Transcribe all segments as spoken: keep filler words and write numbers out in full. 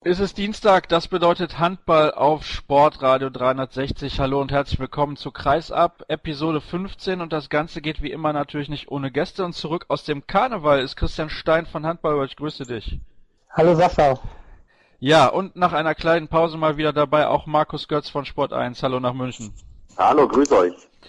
Es ist Dienstag, das bedeutet Handball auf Sportradio dreihundertsechzig. Hallo und herzlich willkommen zu Kreisab, Episode fünfzehn, und das Ganze geht wie immer natürlich nicht ohne Gäste. Und zurück aus dem Karneval ist Christian Stein von Handball. Ich grüße dich. Hallo Sascha. Ja, und nach einer kleinen Pause mal wieder dabei auch Markus Götz von Sport eins. Hallo nach München. Hallo, grüß euch.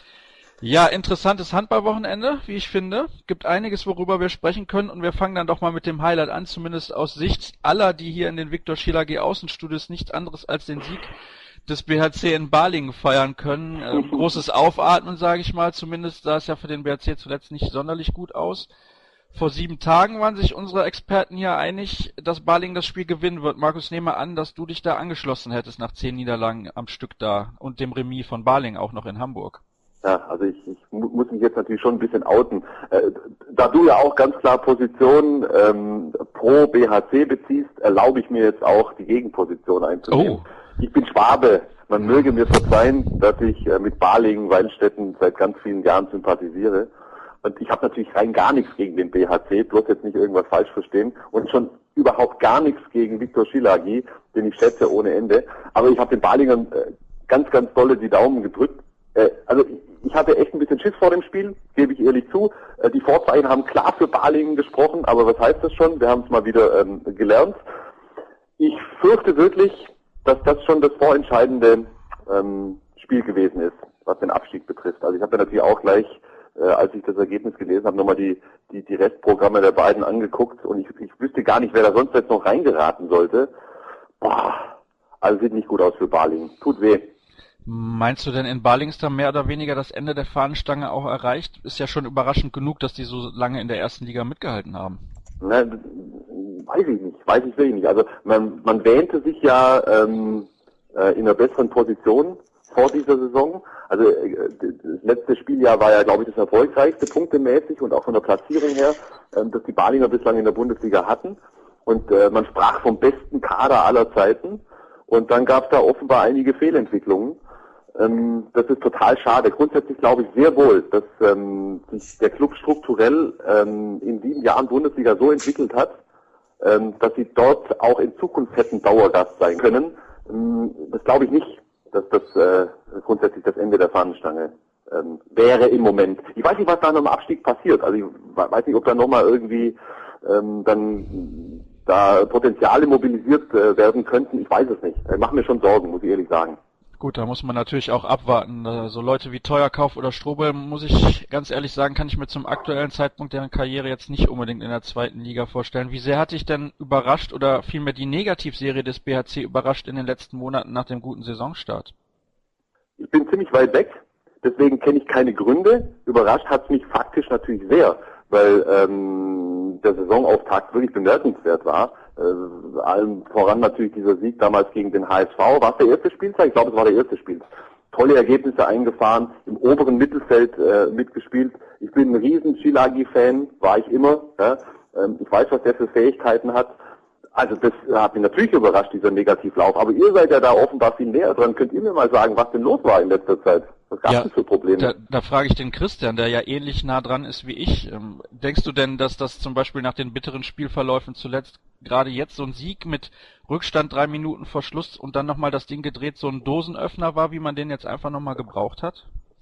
Ja, interessantes Handballwochenende, wie ich finde. Gibt einiges, worüber wir sprechen können, und wir fangen dann doch mal mit dem Highlight an, zumindest aus Sicht aller, die hier in den Viktor Schiel A G Außenstudios nichts anderes als den Sieg des B H C in Balingen feiern können. Äh, großes Aufatmen, sage ich mal, zumindest sah es ja für den B H C zuletzt nicht sonderlich gut aus. Vor sieben Tagen waren sich unsere Experten hier einig, dass Balingen das Spiel gewinnen wird. Markus, nehme an, dass du dich da angeschlossen hättest nach zehn Niederlagen am Stück da und dem Remis von Balingen auch noch in Hamburg. Ja, also ich, ich muss mich jetzt natürlich schon ein bisschen outen. Äh, da du ja auch ganz klar Position ähm, pro B H C beziehst, erlaube ich mir jetzt auch die Gegenposition einzunehmen. Oh. Ich bin Schwabe. Man möge mir verzeihen, dass ich äh, mit Balingen, Weinstetten seit ganz vielen Jahren sympathisiere. Und ich habe natürlich rein gar nichts gegen den B H C, bloß jetzt nicht irgendwas falsch verstehen. Und schon überhaupt gar nichts gegen Viktor Schiel A G, den ich schätze ohne Ende. Aber ich habe den Balingern äh, ganz, ganz dolle die Daumen gedrückt. Äh, also ich, ich hatte echt ein bisschen Schiss vor dem Spiel, gebe ich ehrlich zu. Äh, die Vorzeichen haben klar für Balingen gesprochen, aber was heißt das schon? Wir haben es mal wieder ähm, gelernt. Ich fürchte wirklich, dass das schon das vorentscheidende ähm, Spiel gewesen ist, was den Abstieg betrifft. Also ich habe ja natürlich auch gleich, äh, als ich das Ergebnis gelesen habe, nochmal die, die, die Restprogramme der beiden angeguckt, und ich, ich wüsste gar nicht, wer da sonst jetzt noch reingeraten sollte. Boah, also sieht nicht gut aus für Balingen. Tut weh. Meinst du denn, in Balingen ist da mehr oder weniger das Ende der Fahnenstange auch erreicht? Ist ja schon überraschend genug, dass die so lange in der ersten Liga mitgehalten haben. Ne, weiß ich nicht, weiß ich wirklich nicht. Also man, man wähnte sich ja ähm, äh, in einer besseren Position vor dieser Saison. Also äh, das letzte Spieljahr war ja, glaube ich, das erfolgreichste punktemäßig und auch von der Platzierung her, äh, dass die Balinger bislang in der Bundesliga hatten. Und äh, man sprach vom besten Kader aller Zeiten. Und dann gab es da offenbar einige Fehlentwicklungen. Ähm, das ist total schade. Grundsätzlich glaube ich sehr wohl, dass ähm, sich der Club strukturell ähm, in sieben Jahren Bundesliga so entwickelt hat, ähm, dass sie dort auch in Zukunft hätten Dauergast sein können. Ähm, das glaube ich nicht, dass das äh, grundsätzlich das Ende der Fahnenstange ähm, wäre im Moment. Ich weiß nicht, was da noch im Abstieg passiert. Also ich weiß nicht, ob da nochmal irgendwie ähm, dann da Potenziale mobilisiert äh, werden könnten. Ich weiß es nicht. Ich mache mir schon Sorgen, muss ich ehrlich sagen. Gut, da muss man natürlich auch abwarten. So Leute wie Teuerkauf oder Strobel, muss ich ganz ehrlich sagen, kann ich mir zum aktuellen Zeitpunkt deren Karriere jetzt nicht unbedingt in der zweiten Liga vorstellen. Wie sehr hat dich denn überrascht oder vielmehr die Negativserie des B H C überrascht in den letzten Monaten nach dem guten Saisonstart? Ich bin ziemlich weit weg, deswegen kenne ich keine Gründe. Überrascht hat es mich faktisch natürlich sehr, weil ähm, der Saisonauftakt wirklich bemerkenswert war. Äh, allem voran natürlich dieser Sieg damals gegen den H S V. War es der erste Spieltag? Ich glaube, es war der erste Spieltag. Tolle Ergebnisse eingefahren, im oberen Mittelfeld äh, mitgespielt. Ich bin ein riesen Schiel A G-Fan, war ich immer. Ja? Ähm, ich weiß, was der für Fähigkeiten hat. Also das hat mich natürlich überrascht, dieser Negativlauf. Aber ihr seid ja da offenbar viel näher dran. Könnt ihr mir mal sagen, was denn los war in letzter Zeit? Was gab es Ja, denn für Probleme? Da, da frage ich den Christian, der ja ähnlich nah dran ist wie ich. Ähm, denkst du denn, dass das zum Beispiel nach den bitteren Spielverläufen zuletzt gerade jetzt so ein Sieg mit Rückstand drei Minuten vor Schluss und dann nochmal das Ding gedreht so ein Dosenöffner war, wie man den jetzt einfach nochmal gebraucht hat?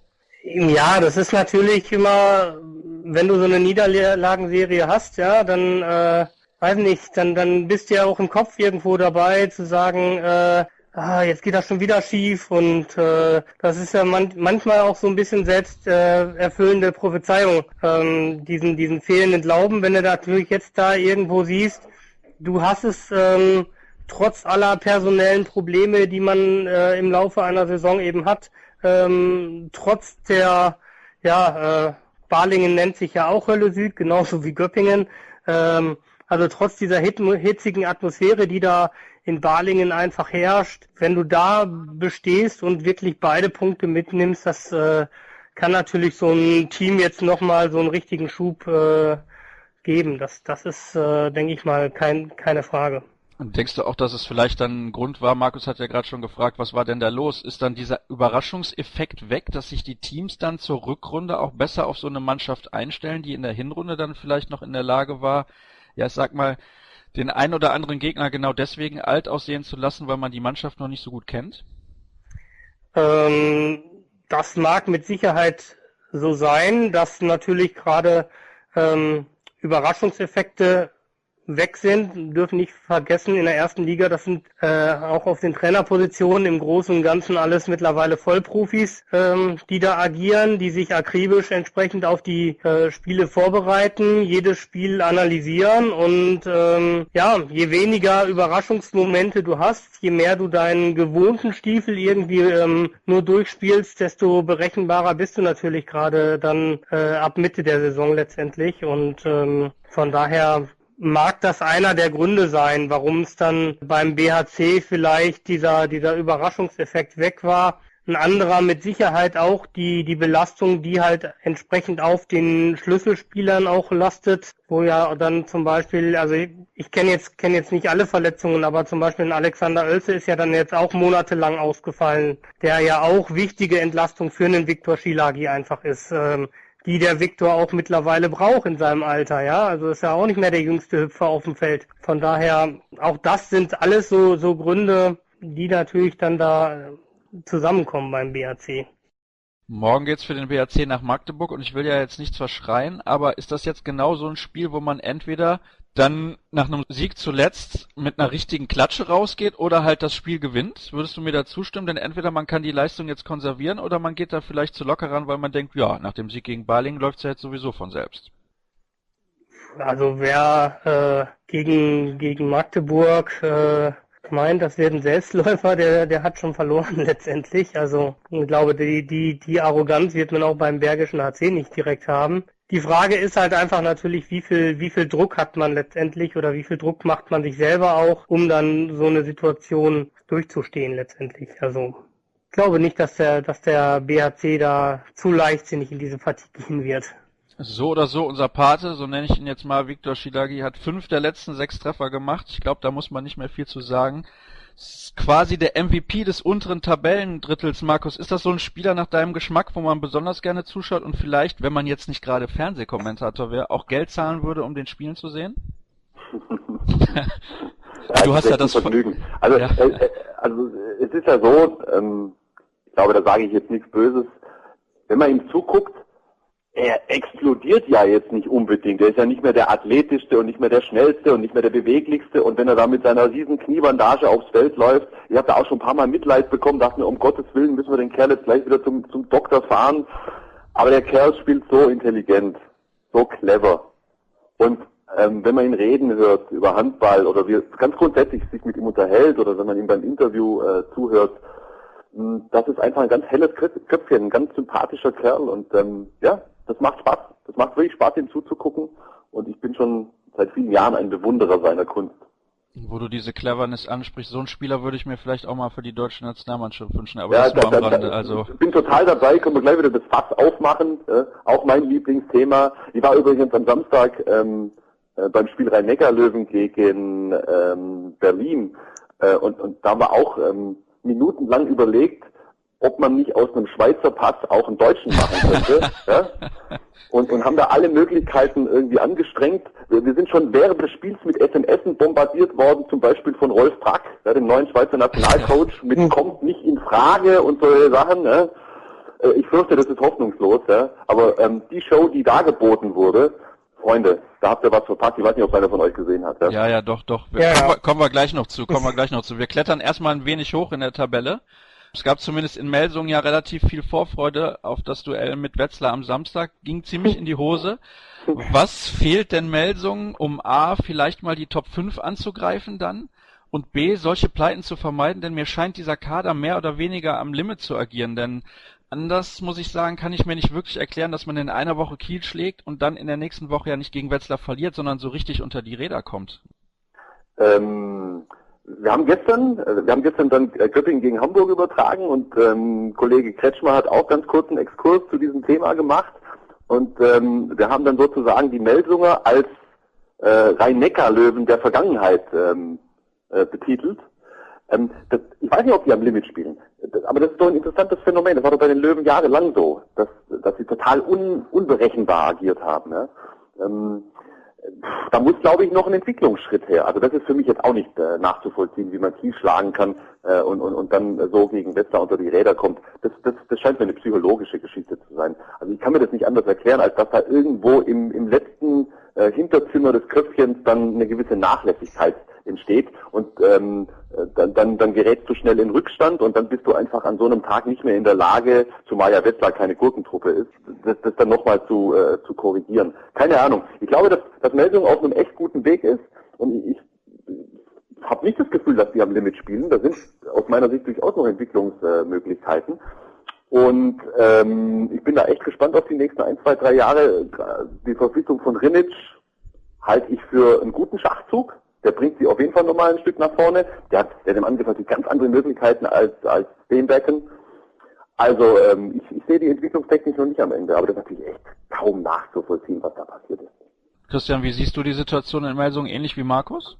Ja, das ist natürlich immer, wenn du so eine Niederlagenserie hast, ja, dann, äh, weiß nicht, dann, dann bist du ja auch im Kopf irgendwo dabei zu sagen, äh, ah, jetzt geht das schon wieder schief, und äh, das ist ja man manchmal auch so ein bisschen selbst äh, erfüllende Prophezeiung, ähm, diesen diesen fehlenden Glauben, wenn du natürlich jetzt da irgendwo siehst, du hast es ähm, trotz aller personellen Probleme, die man äh, im Laufe einer Saison eben hat, ähm, trotz der, ja, äh, Balingen nennt sich ja auch Hölle Süd, genauso wie Göppingen, ähm, also trotz dieser hit hitzigen Atmosphäre, die da in Balingen einfach herrscht, wenn du da bestehst und wirklich beide Punkte mitnimmst, das äh, kann natürlich so ein Team jetzt nochmal so einen richtigen Schub äh, geben. Das, das ist, äh, denke ich mal, kein, keine Frage. Und denkst du auch, dass es vielleicht dann ein Grund war, Markus hat ja gerade schon gefragt, was war denn da los? Ist dann dieser Überraschungseffekt weg, dass sich die Teams dann zur Rückrunde auch besser auf so eine Mannschaft einstellen, die in der Hinrunde dann vielleicht noch in der Lage war, ja, ich sag mal, den einen oder anderen Gegner genau deswegen alt aussehen zu lassen, weil man die Mannschaft noch nicht so gut kennt? Ähm, das mag mit Sicherheit so sein, dass natürlich gerade ähm, Überraschungseffekte weg sind. Wir dürfen nicht vergessen, in der ersten Liga, das sind äh, auch auf den Trainerpositionen im Großen und Ganzen alles mittlerweile Vollprofis, ähm, die da agieren, die sich akribisch entsprechend auf die äh, Spiele vorbereiten, jedes Spiel analysieren und ähm, ja, je weniger Überraschungsmomente du hast, je mehr du deinen gewohnten Stiefel irgendwie ähm, nur durchspielst, desto berechenbarer bist du natürlich gerade dann äh, ab Mitte der Saison letztendlich und ähm, von daher mag das einer der Gründe sein, warum es dann beim B H C vielleicht dieser dieser Überraschungseffekt weg war. Ein anderer mit Sicherheit auch die die Belastung, die halt entsprechend auf den Schlüsselspielern auch lastet, wo ja dann zum Beispiel, also ich, ich kenne jetzt kenne jetzt nicht alle Verletzungen, aber zum Beispiel ein Alexander Oelze ist ja dann jetzt auch monatelang ausgefallen, der ja auch wichtige Entlastung für einen Viktor Szilágyi einfach ist. Ähm, die der Viktor auch mittlerweile braucht in seinem Alter, ja. Also ist ja auch nicht mehr der jüngste Hüpfer auf dem Feld. Von daher, auch das sind alles so, so Gründe, die natürlich dann da zusammenkommen beim B H C. Morgen geht's für den B H C nach Magdeburg und ich will ja jetzt nichts verschreien, aber ist das jetzt genau so ein Spiel, wo man entweder dann nach einem Sieg zuletzt mit einer richtigen Klatsche rausgeht oder halt das Spiel gewinnt? Würdest du mir da zustimmen? Denn entweder man kann die Leistung jetzt konservieren oder man geht da vielleicht zu locker ran, weil man denkt, ja, nach dem Sieg gegen Balingen läuft's ja jetzt sowieso von selbst. Also wer äh, gegen gegen Magdeburg äh, meint, das wird ein Selbstläufer, der der hat schon verloren letztendlich. Also ich glaube, die die die Arroganz wird man auch beim Bergischen H C nicht direkt haben. Die Frage ist halt einfach natürlich, wie viel wie viel Druck hat man letztendlich oder wie viel Druck macht man sich selber auch, um dann so eine Situation durchzustehen letztendlich. Also ich glaube nicht, dass der dass der B H C da zu leichtsinnig in diese Partie gehen wird. So oder so, unser Pate, so nenne ich ihn jetzt mal, Viktor Szilágyi, hat fünf der letzten sechs Treffer gemacht. Ich glaube, da muss man nicht mehr viel zu sagen. Ist quasi der M V P des unteren Tabellendrittels, Markus. Ist das so ein Spieler nach deinem Geschmack, wo man besonders gerne zuschaut und vielleicht, wenn man jetzt nicht gerade Fernsehkommentator wäre, auch Geld zahlen würde, um den Spielen zu sehen? Ja, du hast ja das Vergnügen. Also, ja. äh, also es ist ja so, ähm, ich glaube, da sage ich jetzt nichts Böses. Wenn man ihm zuguckt, er explodiert ja jetzt nicht unbedingt. Er ist ja nicht mehr der athletischste und nicht mehr der schnellste und nicht mehr der beweglichste. Und wenn er da mit seiner riesen Kniebandage aufs Feld läuft, ich habe da auch schon ein paar Mal Mitleid bekommen, dachte mir, um Gottes Willen müssen wir den Kerl jetzt gleich wieder zum, zum Doktor fahren. Aber der Kerl spielt so intelligent, so clever. Und ähm, wenn man ihn reden hört über Handball oder wie ganz grundsätzlich sich mit ihm unterhält oder wenn man ihm beim Interview äh, zuhört, mh, das ist einfach ein ganz helles Köpfchen, ein ganz sympathischer Kerl. Und ähm, ja, das macht Spaß. Das macht wirklich Spaß, ihm zuzugucken. Und ich bin schon seit vielen Jahren ein Bewunderer seiner Kunst. Wo du diese Cleverness ansprichst, so einen Spieler würde ich mir vielleicht auch mal für die deutsche Nationalmannschaft wünschen, aber ja, das nur da, am da, Rande. Da, also ich bin total dabei, können wir gleich wieder das Fass aufmachen. Äh, auch mein Lieblingsthema. Ich war übrigens am Samstag ähm, äh, beim Spiel Rhein-Neckar-Löwen gegen ähm, Berlin. Äh, und, und da haben wir auch ähm, minutenlang überlegt, ob man nicht aus einem Schweizer Pass auch einen Deutschen machen könnte. Ja? Und, und haben da alle Möglichkeiten irgendwie angestrengt. Wir, wir sind schon während des Spiels mit S M Sen bombardiert worden, zum Beispiel von Rolf Brack, ja, dem neuen Schweizer Nationalcoach, mit kommt nicht in Frage und solche Sachen. Ja? Ich fürchte, das ist hoffnungslos. Ja? Aber ähm, die Show, die da geboten wurde, Freunde, da habt ihr was verpasst. Ich weiß nicht, ob einer von euch gesehen hat. Ja, ja, ja doch, doch. Wir, ja, kommen, ja. Wir, kommen wir gleich noch zu, kommen wir gleich noch zu. Wir klettern erstmal ein wenig hoch in der Tabelle. Es gab zumindest in Melsungen ja relativ viel Vorfreude auf das Duell mit Wetzlar am Samstag. Ging ziemlich in die Hose. Was fehlt denn Melsungen, um A, vielleicht mal die Top fünf anzugreifen dann? Und B, solche Pleiten zu vermeiden? Denn mir scheint dieser Kader mehr oder weniger am Limit zu agieren. Denn anders, muss ich sagen, kann ich mir nicht wirklich erklären, dass man in einer Woche Kiel schlägt und dann in der nächsten Woche ja nicht gegen Wetzlar verliert, sondern so richtig unter die Räder kommt. Ähm... Wir haben gestern, wir haben gestern dann Göppingen gegen Hamburg übertragen und ähm, Kollege Kretschmer hat auch ganz kurz einen Exkurs zu diesem Thema gemacht und ähm, wir haben dann sozusagen die Melsunger als äh, Rhein-Neckar-Löwen der Vergangenheit ähm, äh, betitelt. Ähm, das, ich weiß nicht, ob die am Limit spielen, das, aber das ist doch ein interessantes Phänomen. Das war doch bei den Löwen jahrelang so, dass, dass sie total un, unberechenbar agiert haben. Ja? Ähm, da muss, glaube ich, noch ein Entwicklungsschritt her. Also das ist für mich jetzt auch nicht äh, nachzuvollziehen, wie man Kiel schlagen kann äh, und, und, und dann so gegen Wetzlar unter die Räder kommt. Das, das, das scheint mir eine psychologische Geschichte zu sein. Also ich kann mir das nicht anders erklären, als dass da irgendwo im, im letzten äh, Hinterzimmer des Köpfchens dann eine gewisse Nachlässigkeit entsteht und ähm, dann, dann, dann gerätst du schnell in Rückstand und dann bist du einfach an so einem Tag nicht mehr in der Lage, zumal ja Wetzlar keine Gurkentruppe ist, das, das dann nochmal zu, äh, zu korrigieren. Keine Ahnung. Ich glaube, dass, dass Melsung auf einem echt guten Weg ist und ich, ich habe nicht das Gefühl, dass die am Limit spielen. Da sind aus meiner Sicht durchaus noch Entwicklungsmöglichkeiten. Und ähm, ich bin da echt gespannt auf die nächsten ein, zwei, drei Jahre. Die Verpflichtung von Rinic halte ich für einen guten Schachzug. Der bringt sie auf jeden Fall nochmal ein Stück nach vorne. Der hat, der hat im Angriff natürlich ganz andere Möglichkeiten als, als Steenbecken. Also ähm, ich, ich sehe die Entwicklungstechnik noch nicht am Ende, aber das ist natürlich echt kaum nachzuvollziehen, was da passiert ist. Christian, wie siehst du die Situation in Melsungen ähnlich wie Markus?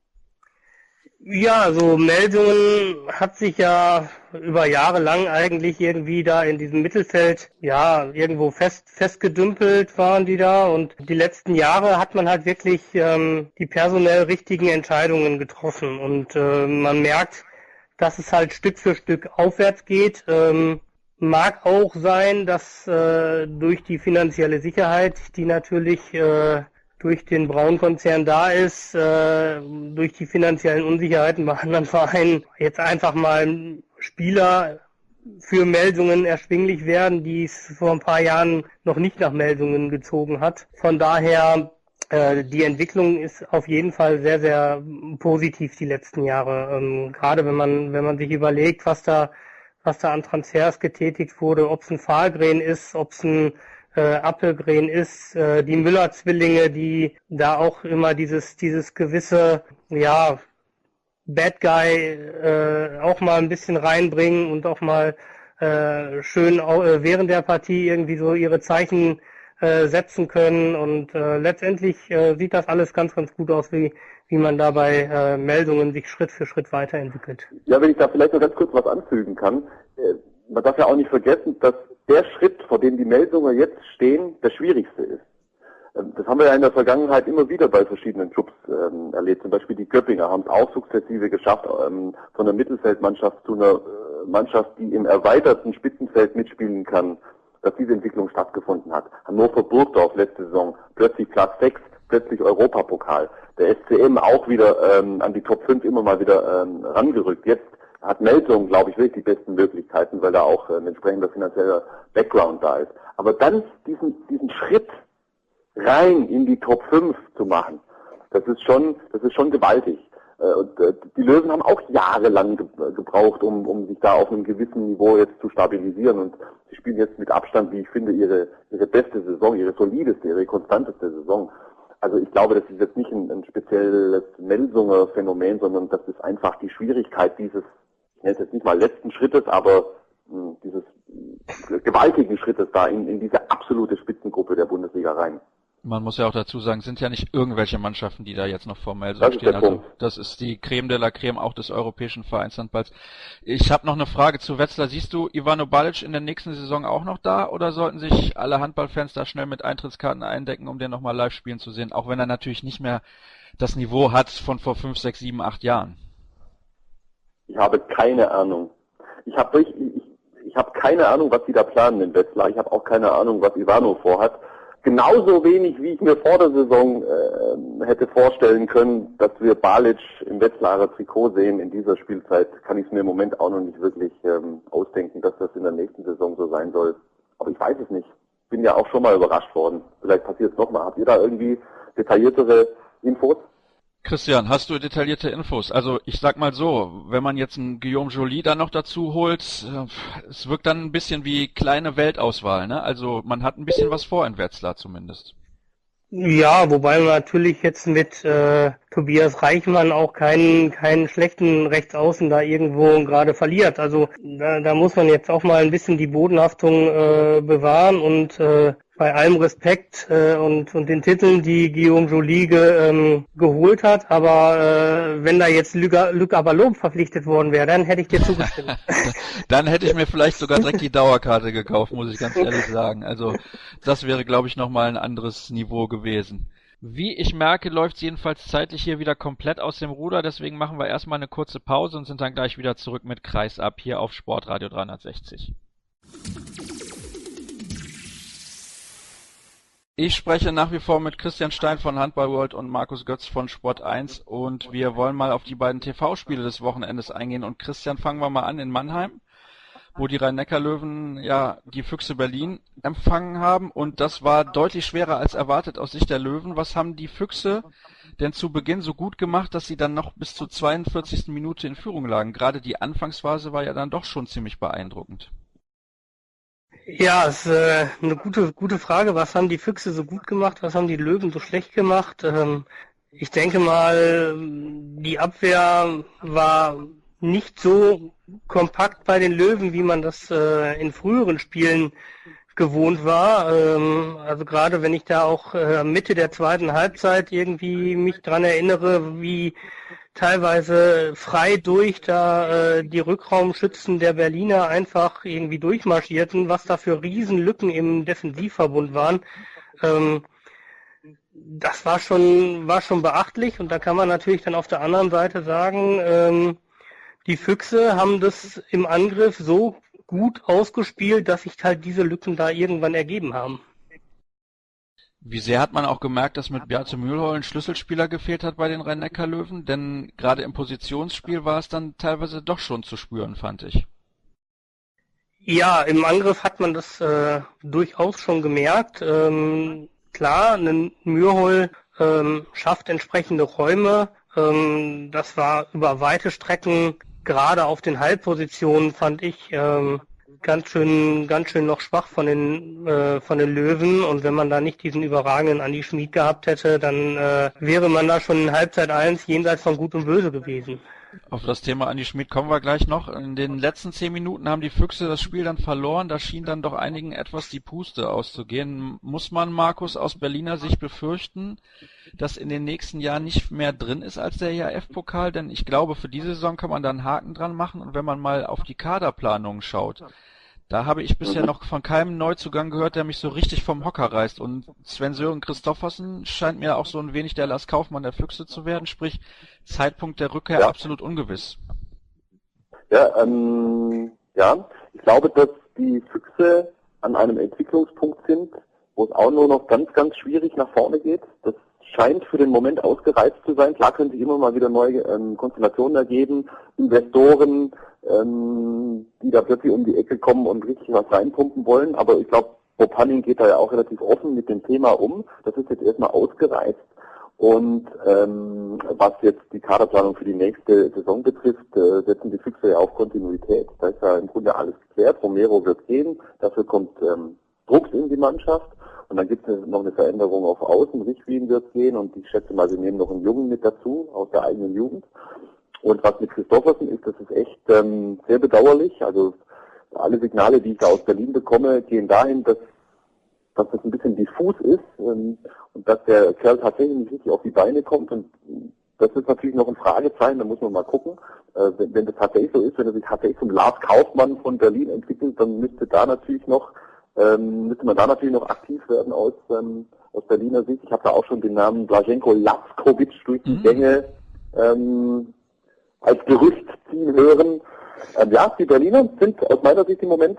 Ja, also Melsungen hat sich ja über Jahre lang eigentlich irgendwie da in diesem Mittelfeld, ja, irgendwo fest festgedümpelt waren die da und die letzten Jahre hat man halt wirklich ähm, die personell richtigen Entscheidungen getroffen und äh, man merkt, dass es halt Stück für Stück aufwärts geht. Ähm, mag auch sein, dass äh, durch die finanzielle Sicherheit, die natürlich äh, durch den Braun-Konzern da ist, äh, durch die finanziellen Unsicherheiten bei anderen Vereinen jetzt einfach mal Spieler für Melsungen erschwinglich werden, die es vor ein paar Jahren noch nicht nach Melsungen gezogen hat. Von daher, äh, die Entwicklung ist auf jeden Fall sehr, sehr positiv die letzten Jahre. Ähm, gerade wenn man, wenn man sich überlegt, was da, was da an Transfers getätigt wurde, ob es ein Fahlgren ist, ob es ein Äh, Appelgren ist, äh, die Müller-Zwillinge, die da auch immer dieses dieses gewisse, ja, Bad Guy äh, auch mal ein bisschen reinbringen und auch mal äh, schön äh, während der Partie irgendwie so ihre Zeichen äh, setzen können und äh, letztendlich äh, sieht das alles ganz, ganz gut aus, wie wie man da bei äh, Melsungen sich Schritt für Schritt weiterentwickelt. Ja, wenn ich da vielleicht noch ganz kurz was anfügen kann, äh, man darf ja auch nicht vergessen, dass der Schritt, vor dem die Melsunger jetzt stehen, der schwierigste ist. Das haben wir ja in der Vergangenheit immer wieder bei verschiedenen Clubs ähm, erlebt. Zum Beispiel die Göppinger haben es auch sukzessive geschafft, ähm, von einer Mittelfeldmannschaft zu einer äh, Mannschaft, die im erweiterten Spitzenfeld mitspielen kann, dass diese Entwicklung stattgefunden hat. Hannover Burgdorf letzte Saison, plötzlich Platz sechs, plötzlich Europapokal. Der S C M auch wieder ähm, an die Top fünf immer mal wieder ähm, rangerückt. Jetzt hat Melsungen, glaube ich, wirklich die besten Möglichkeiten, weil da auch ein entsprechender finanzieller Background da ist. Aber dann diesen, diesen Schritt rein in die Top fünf zu machen, das ist schon, das ist schon gewaltig. Und die Löwen haben auch jahrelang gebraucht, um, um sich da auf einem gewissen Niveau jetzt zu stabilisieren. Und sie spielen jetzt mit Abstand, wie ich finde, ihre, ihre beste Saison, ihre solideste, ihre konstanteste Saison. Also ich glaube, das ist jetzt nicht ein, ein spezielles Melsunger Phänomen, sondern das ist einfach die Schwierigkeit dieses, ich nenne es jetzt nicht mal letzten Schrittes, aber mh, dieses mh, gewaltigen Schrittes da in, in diese absolute Spitzengruppe der Bundesliga rein. Man muss ja auch dazu sagen, sind ja nicht irgendwelche Mannschaften, die da jetzt noch vor Melsungen stehen. Also das ist die Creme de la Creme auch des europäischen Vereinshandballs. Ich habe noch eine Frage zu Wetzlar. Siehst du Ivano Balic in der nächsten Saison auch noch da oder sollten sich alle Handballfans da schnell mit Eintrittskarten eindecken, um den nochmal live spielen zu sehen, auch wenn er natürlich nicht mehr das Niveau hat von vor fünf, sechs, sieben, acht Jahren? Ich habe keine Ahnung. Ich habe ich, ich, ich habe keine Ahnung, was die da planen in Wetzlar. Ich habe auch keine Ahnung, was Ivano vorhat. Genauso wenig, wie ich mir vor der Saison äh, hätte vorstellen können, dass wir Balic im Wetzlarer Trikot sehen in dieser Spielzeit, kann ich es mir im Moment auch noch nicht wirklich ähm, ausdenken, dass das in der nächsten Saison so sein soll. Aber ich weiß es nicht. Bin ja auch schon mal überrascht worden. Vielleicht passiert es nochmal. Habt ihr da irgendwie detailliertere Infos? Christian, hast du detaillierte Infos? Also ich sag mal so, wenn man jetzt einen Guillaume Joly da noch dazu holt, es wirkt dann ein bisschen wie kleine Weltauswahl, ne? Also man hat ein bisschen was vor in Wetzlar zumindest. Ja, wobei man natürlich jetzt mit äh, Tobias Reichmann auch keinen keinen schlechten Rechtsaußen da irgendwo gerade verliert. Also da, da muss man jetzt auch mal ein bisschen die Bodenhaftung äh, bewahren und äh, bei allem Respekt äh, und und den Titeln, die Guillaume Joly ge, ähm, geholt hat, aber äh, wenn da jetzt Luc, Luc Avalon verpflichtet worden wäre, dann hätte ich dir zugestimmt. Dann hätte ich mir vielleicht sogar direkt die Dauerkarte gekauft, muss ich ganz ehrlich sagen. Also das wäre, glaube ich, nochmal ein anderes Niveau gewesen. Wie ich merke, läuft es jedenfalls zeitlich hier wieder komplett aus dem Ruder, deswegen machen wir erstmal eine kurze Pause und sind dann gleich wieder zurück mit Kreisab hier auf Sportradio dreihundertsechzig. Ich spreche nach wie vor mit Christian Stein von Handball World und Markus Götz von Sport eins und wir wollen mal auf die beiden T V-Spiele des Wochenendes eingehen. Und Christian, fangen wir mal an in Mannheim, wo die Rhein-Neckar-Löwen ja die Füchse Berlin empfangen haben, und das war deutlich schwerer als erwartet aus Sicht der Löwen. Was haben die Füchse denn zu Beginn so gut gemacht, dass sie dann noch bis zur zweiundvierzigsten Minute in Führung lagen? Gerade die Anfangsphase war ja dann doch schon ziemlich beeindruckend. Ja, es ist äh, eine gute, gute Frage. Was haben die Füchse so gut gemacht? Was haben die Löwen so schlecht gemacht? Ähm, ich denke mal, die Abwehr war nicht so kompakt bei den Löwen, wie man das äh, in früheren Spielen gewohnt war. Ähm, also gerade wenn ich da auch äh, Mitte der zweiten Halbzeit irgendwie mich dran erinnere, wie teilweise frei durch da äh, die Rückraumschützen der Berliner einfach irgendwie durchmarschierten, was da für Riesenlücken im Defensivverbund waren. Ähm, das war schon war schon beachtlich, und da kann man natürlich dann auf der anderen Seite sagen, ähm, die Füchse haben das im Angriff so gut ausgespielt, dass sich halt diese Lücken da irgendwann ergeben haben. Wie sehr hat man auch gemerkt, dass mit Bjarte Mühlhol ein Schlüsselspieler gefehlt hat bei den Rhein-Neckar-Löwen? Denn gerade im Positionsspiel war es dann teilweise doch schon zu spüren, fand ich. Ja, im Angriff hat man das äh, durchaus schon gemerkt. Ähm, klar, ein Mühlhol ähm, schafft entsprechende Räume. Ähm, das war über weite Strecken, gerade auf den Halbpositionen, fand ich, ähm, ganz schön, ganz schön noch schwach von den äh, von den Löwen, und wenn man da nicht diesen überragenden Andi Schmid gehabt hätte, dann äh, wäre man da schon in Halbzeit eins jenseits von Gut und Böse gewesen. Auf das Thema Andi Schmid kommen wir gleich noch. In den letzten zehn Minuten haben die Füchse das Spiel dann verloren. Da schien dann doch einigen etwas die Puste auszugehen. Muss man, Markus, aus Berliner Sicht befürchten, dass in den nächsten Jahren nicht mehr drin ist als der E H F-Pokal? Denn ich glaube, für diese Saison kann man da einen Haken dran machen. Und wenn man mal auf die Kaderplanung schaut, da habe ich bisher noch von keinem Neuzugang gehört, der mich so richtig vom Hocker reißt. Und Sven-Sören Christoffersen scheint mir auch so ein wenig der Lars Kaufmann der Füchse zu werden. Sprich, Zeitpunkt der Rückkehr ja. absolut ungewiss. Ja, ähm, ja, ich glaube, dass die Füchse an einem Entwicklungspunkt sind, wo es auch nur noch ganz, ganz schwierig nach vorne geht. Das scheint für den Moment ausgereizt zu sein. Klar können sich immer mal wieder neue ähm, Konstellationen ergeben, Investoren, ähm, die da plötzlich um die Ecke kommen und richtig was reinpumpen wollen. Aber ich glaube, Bob Hanning geht da ja auch relativ offen mit dem Thema um. Das ist jetzt erstmal ausgereizt. Und ähm, was jetzt die Kaderplanung für die nächste Saison betrifft, äh, setzen die Füchse ja auf Kontinuität. Da ist ja im Grunde alles geklärt. Romero wird gehen, dafür kommt ähm, Druck in die Mannschaft. Und dann gibt es noch eine Veränderung auf Außen. Richwien wird gehen, und ich schätze mal, sie nehmen noch einen Jungen mit dazu aus der eigenen Jugend. Und was mit Christoffersen ist, das ist echt ähm, sehr bedauerlich. Also alle Signale, die ich da aus Berlin bekomme, gehen dahin, dass, dass das ein bisschen diffus ist ähm, und dass der Kerl tatsächlich nicht richtig auf die Beine kommt. Und das ist natürlich noch ein Fragezeichen, da muss man mal gucken. Äh, wenn, wenn das tatsächlich so ist, wenn er sich tatsächlich zum Lars Kaufmann von Berlin entwickelt, dann müsste da natürlich noch Ähm, müsste man da natürlich noch aktiv werden aus ähm, aus Berliner Sicht. Ich habe da auch schon den Namen Blaženko Lackovic durch die mhm. Gänge ähm, als Gerücht ziehen hören. Ähm, ja, die Berliner sind aus meiner Sicht im Moment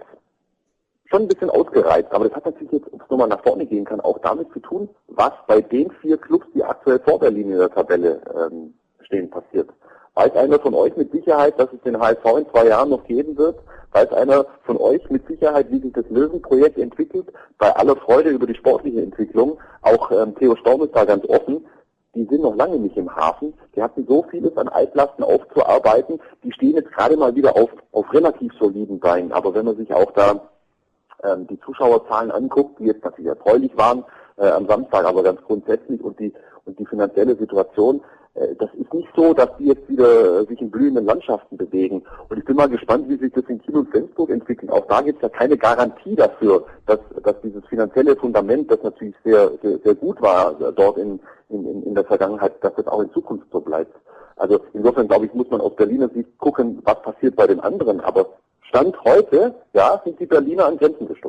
schon ein bisschen ausgereizt, aber das hat natürlich jetzt, ob es nochmal nach vorne gehen kann, auch damit zu tun, was bei den vier Clubs, die aktuell vor Berlin in der Tabelle ähm, stehen, passiert. Weiß einer von euch mit Sicherheit, dass es den H S V in zwei Jahren noch geben wird? Weiß einer von euch mit Sicherheit, wie sich das Löwenprojekt entwickelt? Bei aller Freude über die sportliche Entwicklung, auch ähm, Theo Storm ist da ganz offen, die sind noch lange nicht im Hafen. Die hatten so vieles an Altlasten aufzuarbeiten, die stehen jetzt gerade mal wieder auf, auf relativ soliden Beinen. Aber wenn man sich auch da ähm, die Zuschauerzahlen anguckt, die jetzt natürlich erfreulich waren äh, am Samstag, aber ganz grundsätzlich, und die und die finanzielle Situation, das ist nicht so, dass die jetzt wieder sich in blühenden Landschaften bewegen. Und ich bin mal gespannt, wie sich das in Kiel und Flensburg entwickelt. Auch da gibt es ja keine Garantie dafür, dass, dass dieses finanzielle Fundament, das natürlich sehr, sehr, sehr gut war dort in, in, in der Vergangenheit, dass das auch in Zukunft so bleibt. Also insofern, glaube ich, muss man aus Berliner Sicht gucken, was passiert bei den anderen. Aber Stand heute, ja, sind die Berliner an Grenzen gestoßen.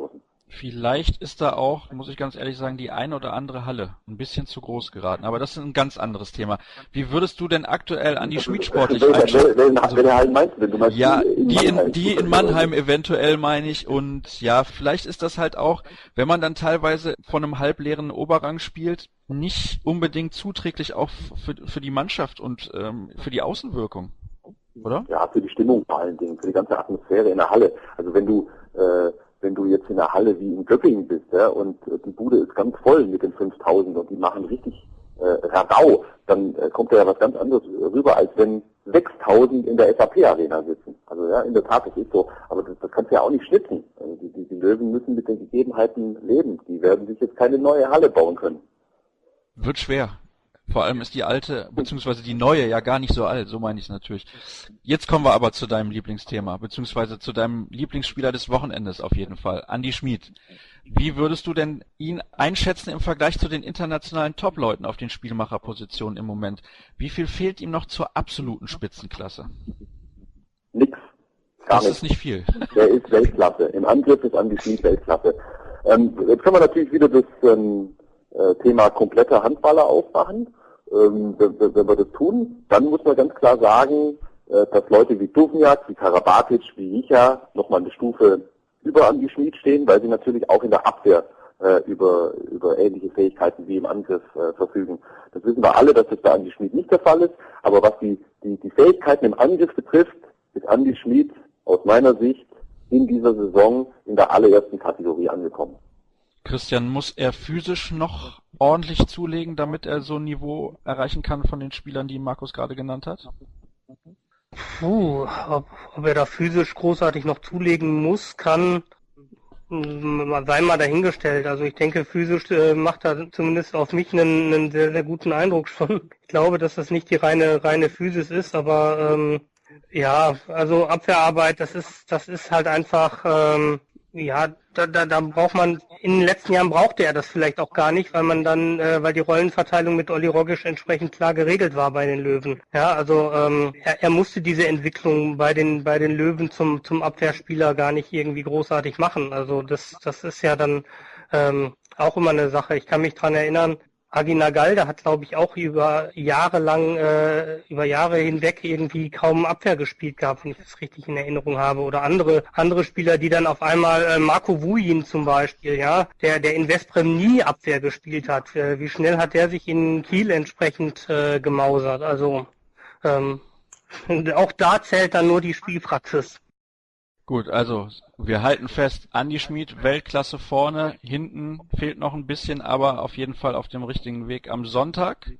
Vielleicht ist da auch, muss ich ganz ehrlich sagen, die eine oder andere Halle ein bisschen zu groß geraten. Aber das ist ein ganz anderes Thema. Wie würdest du denn aktuell Andi Schmid sportlich einschätzen? Welche Hallen meinst du denn? Du meinst Ja, die in die in, Mannheim? die in Mannheim eventuell, meine ich. Und ja, vielleicht ist das halt auch, wenn man dann teilweise von einem halbleeren Oberrang spielt, nicht unbedingt zuträglich auch für, für die Mannschaft und ähm, für die Außenwirkung, oder? Ja, für die Stimmung vor allen Dingen, für die ganze Atmosphäre in der Halle. Also wenn du äh, wenn du jetzt in der Halle wie in Göppingen bist, ja, und äh, die Bude ist ganz voll mit den fünftausend und die machen richtig äh, Radau, dann äh, kommt da ja was ganz anderes rüber, als wenn sechstausend in der S A P-Arena sitzen. Also ja, in der Tat, das ist so. Aber das, das kannst du ja auch nicht schnitzen. Also die, die, die Löwen müssen mit den Gegebenheiten leben. Die werden sich jetzt keine neue Halle bauen können. Wird schwer. Vor allem ist die alte, beziehungsweise die neue ja gar nicht so alt, so meine ich es natürlich. Jetzt kommen wir aber zu deinem Lieblingsthema, beziehungsweise zu deinem Lieblingsspieler des Wochenendes auf jeden Fall, Andi Schmid. Wie würdest du denn ihn einschätzen im Vergleich zu den internationalen Top-Leuten auf den Spielmacherpositionen im Moment? Wie viel fehlt ihm noch zur absoluten Spitzenklasse? Nix. Gar Das nicht. ist nicht viel. Der ist Weltklasse. Im Angriff ist Andi Schmid Weltklasse. Ähm, jetzt können wir natürlich wieder das ähm, äh, Thema kompletter Handballer aufmachen. Ähm, wenn, wenn wir das tun, dann muss man ganz klar sagen, äh, dass Leute wie Duvniak, wie Karabatic, wie Jicha nochmal eine Stufe über Andi Schmid stehen, weil sie natürlich auch in der Abwehr äh, über über ähnliche Fähigkeiten wie im Angriff äh, verfügen. Das wissen wir alle, dass das bei Andi Schmid nicht der Fall ist, aber was die, die, die Fähigkeiten im Angriff betrifft, ist Andi Schmid aus meiner Sicht in dieser Saison in der allerersten Kategorie angekommen. Christian, muss er physisch noch ordentlich zulegen, damit er so ein Niveau erreichen kann von den Spielern, die Markus gerade genannt hat? Puh, ob, ob er da physisch großartig noch zulegen muss, kann, mh, sei mal dahingestellt. Also ich denke, physisch äh, macht er zumindest auf mich einen, einen sehr, sehr guten Eindruck schon. Ich glaube, dass das nicht die reine, reine Physis ist, aber ähm, ja, also Abwehrarbeit, das ist, das ist halt einfach, ähm, ja, da, da, da braucht man, in den letzten Jahren brauchte er das vielleicht auch gar nicht, weil man dann, äh, weil die Rollenverteilung mit Olli Rogisch entsprechend klar geregelt war bei den Löwen. Ja, also ähm, er, er musste diese Entwicklung bei den bei den Löwen zum zum Abwehrspieler gar nicht irgendwie großartig machen. Also das das ist ja dann ähm, auch immer eine Sache. Ich kann mich dran erinnern, Agi Nagal, der hat, glaube ich, auch über Jahre lang, äh, über Jahre hinweg irgendwie kaum Abwehr gespielt gehabt, wenn ich das richtig in Erinnerung habe. Oder andere andere Spieler, die dann auf einmal, äh, Marco Vujin zum Beispiel, ja, der der in Veszprem nie Abwehr gespielt hat. Äh, wie schnell hat der sich in Kiel entsprechend äh, gemausert? Also ähm, auch da zählt dann nur die Spielpraxis. Gut, also wir halten fest, Andi Schmid, Weltklasse vorne, hinten fehlt noch ein bisschen, aber auf jeden Fall auf dem richtigen Weg am Sonntag.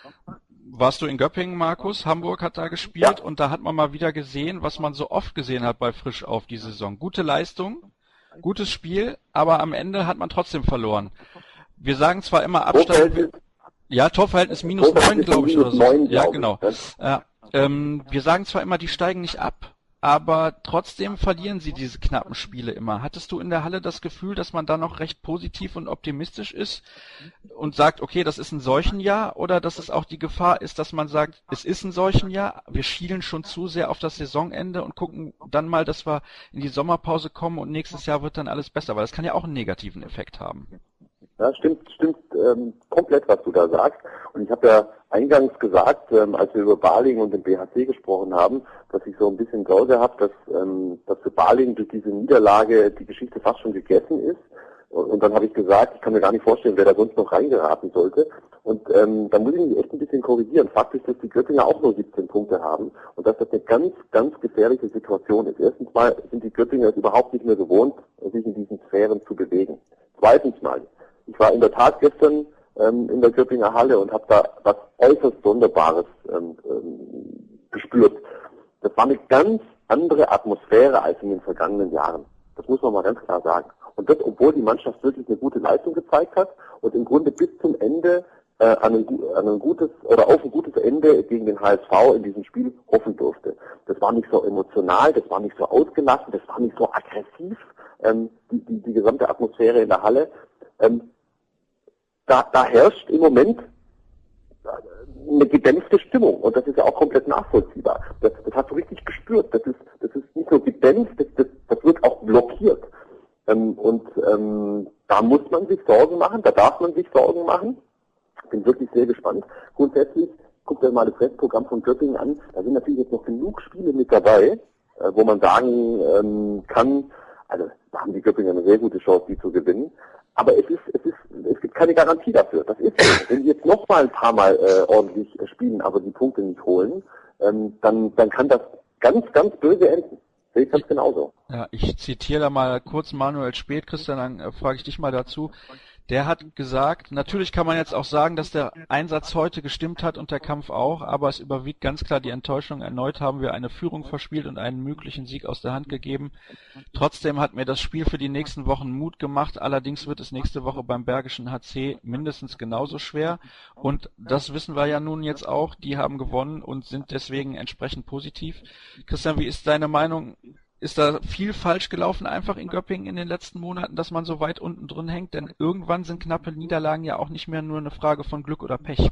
Warst du in Göppingen, Markus? Hamburg hat da gespielt, ja. Und da hat man mal wieder gesehen, was man so oft gesehen hat bei Frisch auf die Saison. Gute Leistung, gutes Spiel, aber am Ende hat man trotzdem verloren. Wir sagen zwar immer Abstand... Ja, Torverhältnis minus neun, glaube ich, oder so. Ja, genau. Ja, ähm, wir sagen zwar immer, die steigen nicht ab, aber trotzdem verlieren sie diese knappen Spiele immer. Hattest du in der Halle das Gefühl, dass man da noch recht positiv und optimistisch ist und sagt, okay, das ist ein Seuchenjahr, oder dass es auch die Gefahr ist, dass man sagt, es ist ein Seuchenjahr, wir schielen schon zu sehr auf das Saisonende und gucken dann mal, dass wir in die Sommerpause kommen und nächstes Jahr wird dann alles besser, weil das kann ja auch einen negativen Effekt haben. Ja, stimmt, stimmt ähm, komplett, was du da sagst. Und ich habe ja eingangs gesagt, ähm, als wir über Balingen und den B H C gesprochen haben, dass ich so ein bisschen Sorge habe, dass, ähm, dass für Balingen durch diese Niederlage die Geschichte fast schon gegessen ist. Und, und dann habe ich gesagt, ich kann mir gar nicht vorstellen, wer da sonst noch reingeraten sollte. Und ähm, da muss ich mich echt ein bisschen korrigieren. Fakt ist, dass die Göttinger auch nur siebzehn Punkte haben und dass das eine ganz, ganz gefährliche Situation ist. Erstens mal sind die Göttinger es überhaupt nicht mehr gewohnt, sich in diesen Sphären zu bewegen. Zweitens mal, ich war in der Tat gestern ähm, in der Göppinger Halle und habe da was äußerst Sonderbares ähm, ähm, gespürt. Das war eine ganz andere Atmosphäre als in den vergangenen Jahren. Das muss man mal ganz klar sagen. Und das, obwohl die Mannschaft wirklich eine gute Leistung gezeigt hat und im Grunde bis zum Ende äh, an, ein, an ein gutes oder auf ein gutes Ende gegen den H S V in diesem Spiel hoffen durfte. Das war nicht so emotional, das war nicht so ausgelassen, das war nicht so aggressiv, ähm, die, die, die gesamte Atmosphäre in der Halle. Ähm, Da, da herrscht im Moment eine gedämpfte Stimmung und das ist ja auch komplett nachvollziehbar. Das, das hast du richtig gespürt. Das ist, das ist nicht nur gedämpft, das, das, das wird auch blockiert. Ähm, und ähm, da muss man sich Sorgen machen, da darf man sich Sorgen machen. Bin wirklich sehr gespannt. Grundsätzlich, guckt euch mal das Restprogramm von Göppingen an, da sind natürlich jetzt noch genug Spiele mit dabei, äh, wo man sagen ähm, kann, also da haben die Göppinger eine sehr gute Chance, die zu gewinnen. Aber es ist, es ist, es gibt keine Garantie dafür. Das ist so. Wenn die jetzt noch mal ein paar Mal äh, ordentlich äh, spielen, aber die Punkte nicht holen, ähm, dann, dann kann das ganz, ganz böse enden. Sehe ich ganz genauso. Ja, ich zitiere da mal kurz Manuel Speth, Christian, dann äh, frage ich dich mal dazu. Der hat gesagt, natürlich kann man jetzt auch sagen, dass der Einsatz heute gestimmt hat und der Kampf auch, aber es überwiegt ganz klar die Enttäuschung. Erneut haben wir eine Führung verspielt und einen möglichen Sieg aus der Hand gegeben. Trotzdem hat mir das Spiel für die nächsten Wochen Mut gemacht. Allerdings wird es nächste Woche beim Bergischen H C mindestens genauso schwer. Und das wissen wir ja nun jetzt auch. Die haben gewonnen und sind deswegen entsprechend positiv. Christian, wie ist deine Meinung? Ist da viel falsch gelaufen einfach in Göppingen in den letzten Monaten, dass man so weit unten drin hängt? Denn irgendwann sind knappe Niederlagen ja auch nicht mehr nur eine Frage von Glück oder Pech.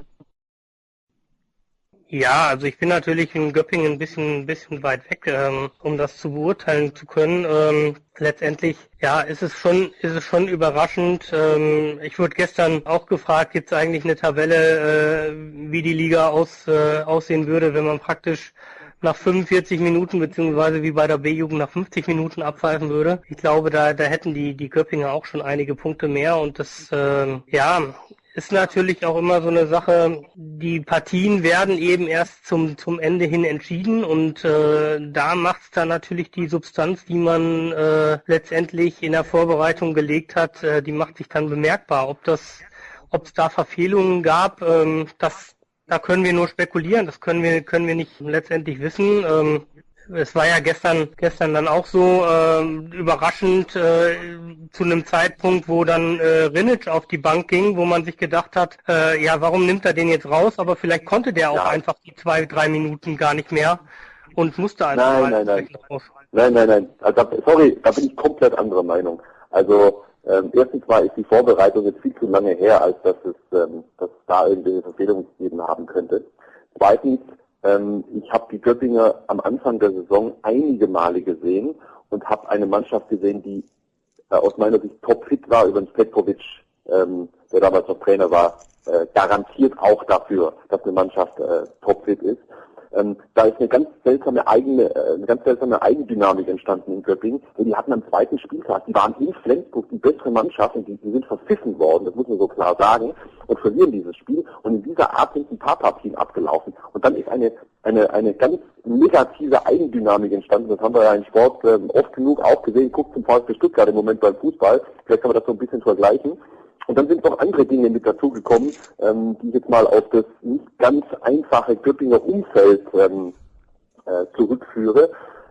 Ja, also ich bin natürlich in Göppingen ein bisschen, ein bisschen weit weg, ähm, um das zu beurteilen zu können. Ähm, letztendlich, ja, ist es schon, ist es schon überraschend. Ähm, ich wurde gestern auch gefragt, gibt es eigentlich eine Tabelle, äh, wie die Liga aus, äh, aussehen würde, wenn man praktisch nach fünfundvierzig Minuten beziehungsweise wie bei der B-Jugend nach fünfzig Minuten abpfeifen würde. Ich glaube, da, da hätten die, die Göppinger auch schon einige Punkte mehr und das, äh, ja, ist natürlich auch immer so eine Sache, die Partien werden eben erst zum, zum Ende hin entschieden und äh, da macht es dann natürlich die Substanz, die man äh, letztendlich in der Vorbereitung gelegt hat, äh, die macht sich dann bemerkbar. Ob das, ob es da Verfehlungen gab, ähm, das Da können wir nur spekulieren, das können wir können wir nicht letztendlich wissen. Ähm, es war ja gestern gestern dann auch so ähm, überraschend äh, zu einem Zeitpunkt, wo dann äh, Rinic auf die Bank ging, wo man sich gedacht hat, äh, ja, warum nimmt er den jetzt raus? Aber vielleicht konnte der auch Ja. einfach die zwei, drei Minuten gar nicht mehr und musste einfach Nein, mal nein, nein. raus. Nein, nein, nein. Also, da- sorry, da bin ich komplett anderer Meinung. Also ähm, erstens mal ist die Vorbereitung jetzt viel zu lange her, als dass es, ähm, dass es da irgendwelche Verfehlungen gegeben haben könnte. Zweitens, ähm, ich habe die Göppinger am Anfang der Saison einige Male gesehen und habe eine Mannschaft gesehen, die äh, aus meiner Sicht topfit war, übrigens Petkovic, ähm, der damals noch Trainer war, äh, garantiert auch dafür, dass eine Mannschaft äh, topfit ist. Ähm, da ist eine ganz seltsame eigene, äh, eine ganz seltsame Eigendynamik entstanden in Göppingen. Die hatten am zweiten Spieltag, die waren in Flensburg die bessere Mannschaft und die, die sind verpfiffen worden, das muss man so klar sagen, und verlieren dieses Spiel. Und in dieser Art sind ein paar Partien abgelaufen. Und dann ist eine, eine, eine ganz negative Eigendynamik entstanden. Das haben wir ja im Sport ähm, oft genug auch gesehen. Guckt zum VfB Stuttgart im Moment beim Fußball. Vielleicht kann man das so ein bisschen vergleichen. Und dann sind noch andere Dinge mit dazugekommen, ähm, die ich jetzt mal auf das nicht ganz einfache Göppinger Umfeld ähm, äh, zurückführe.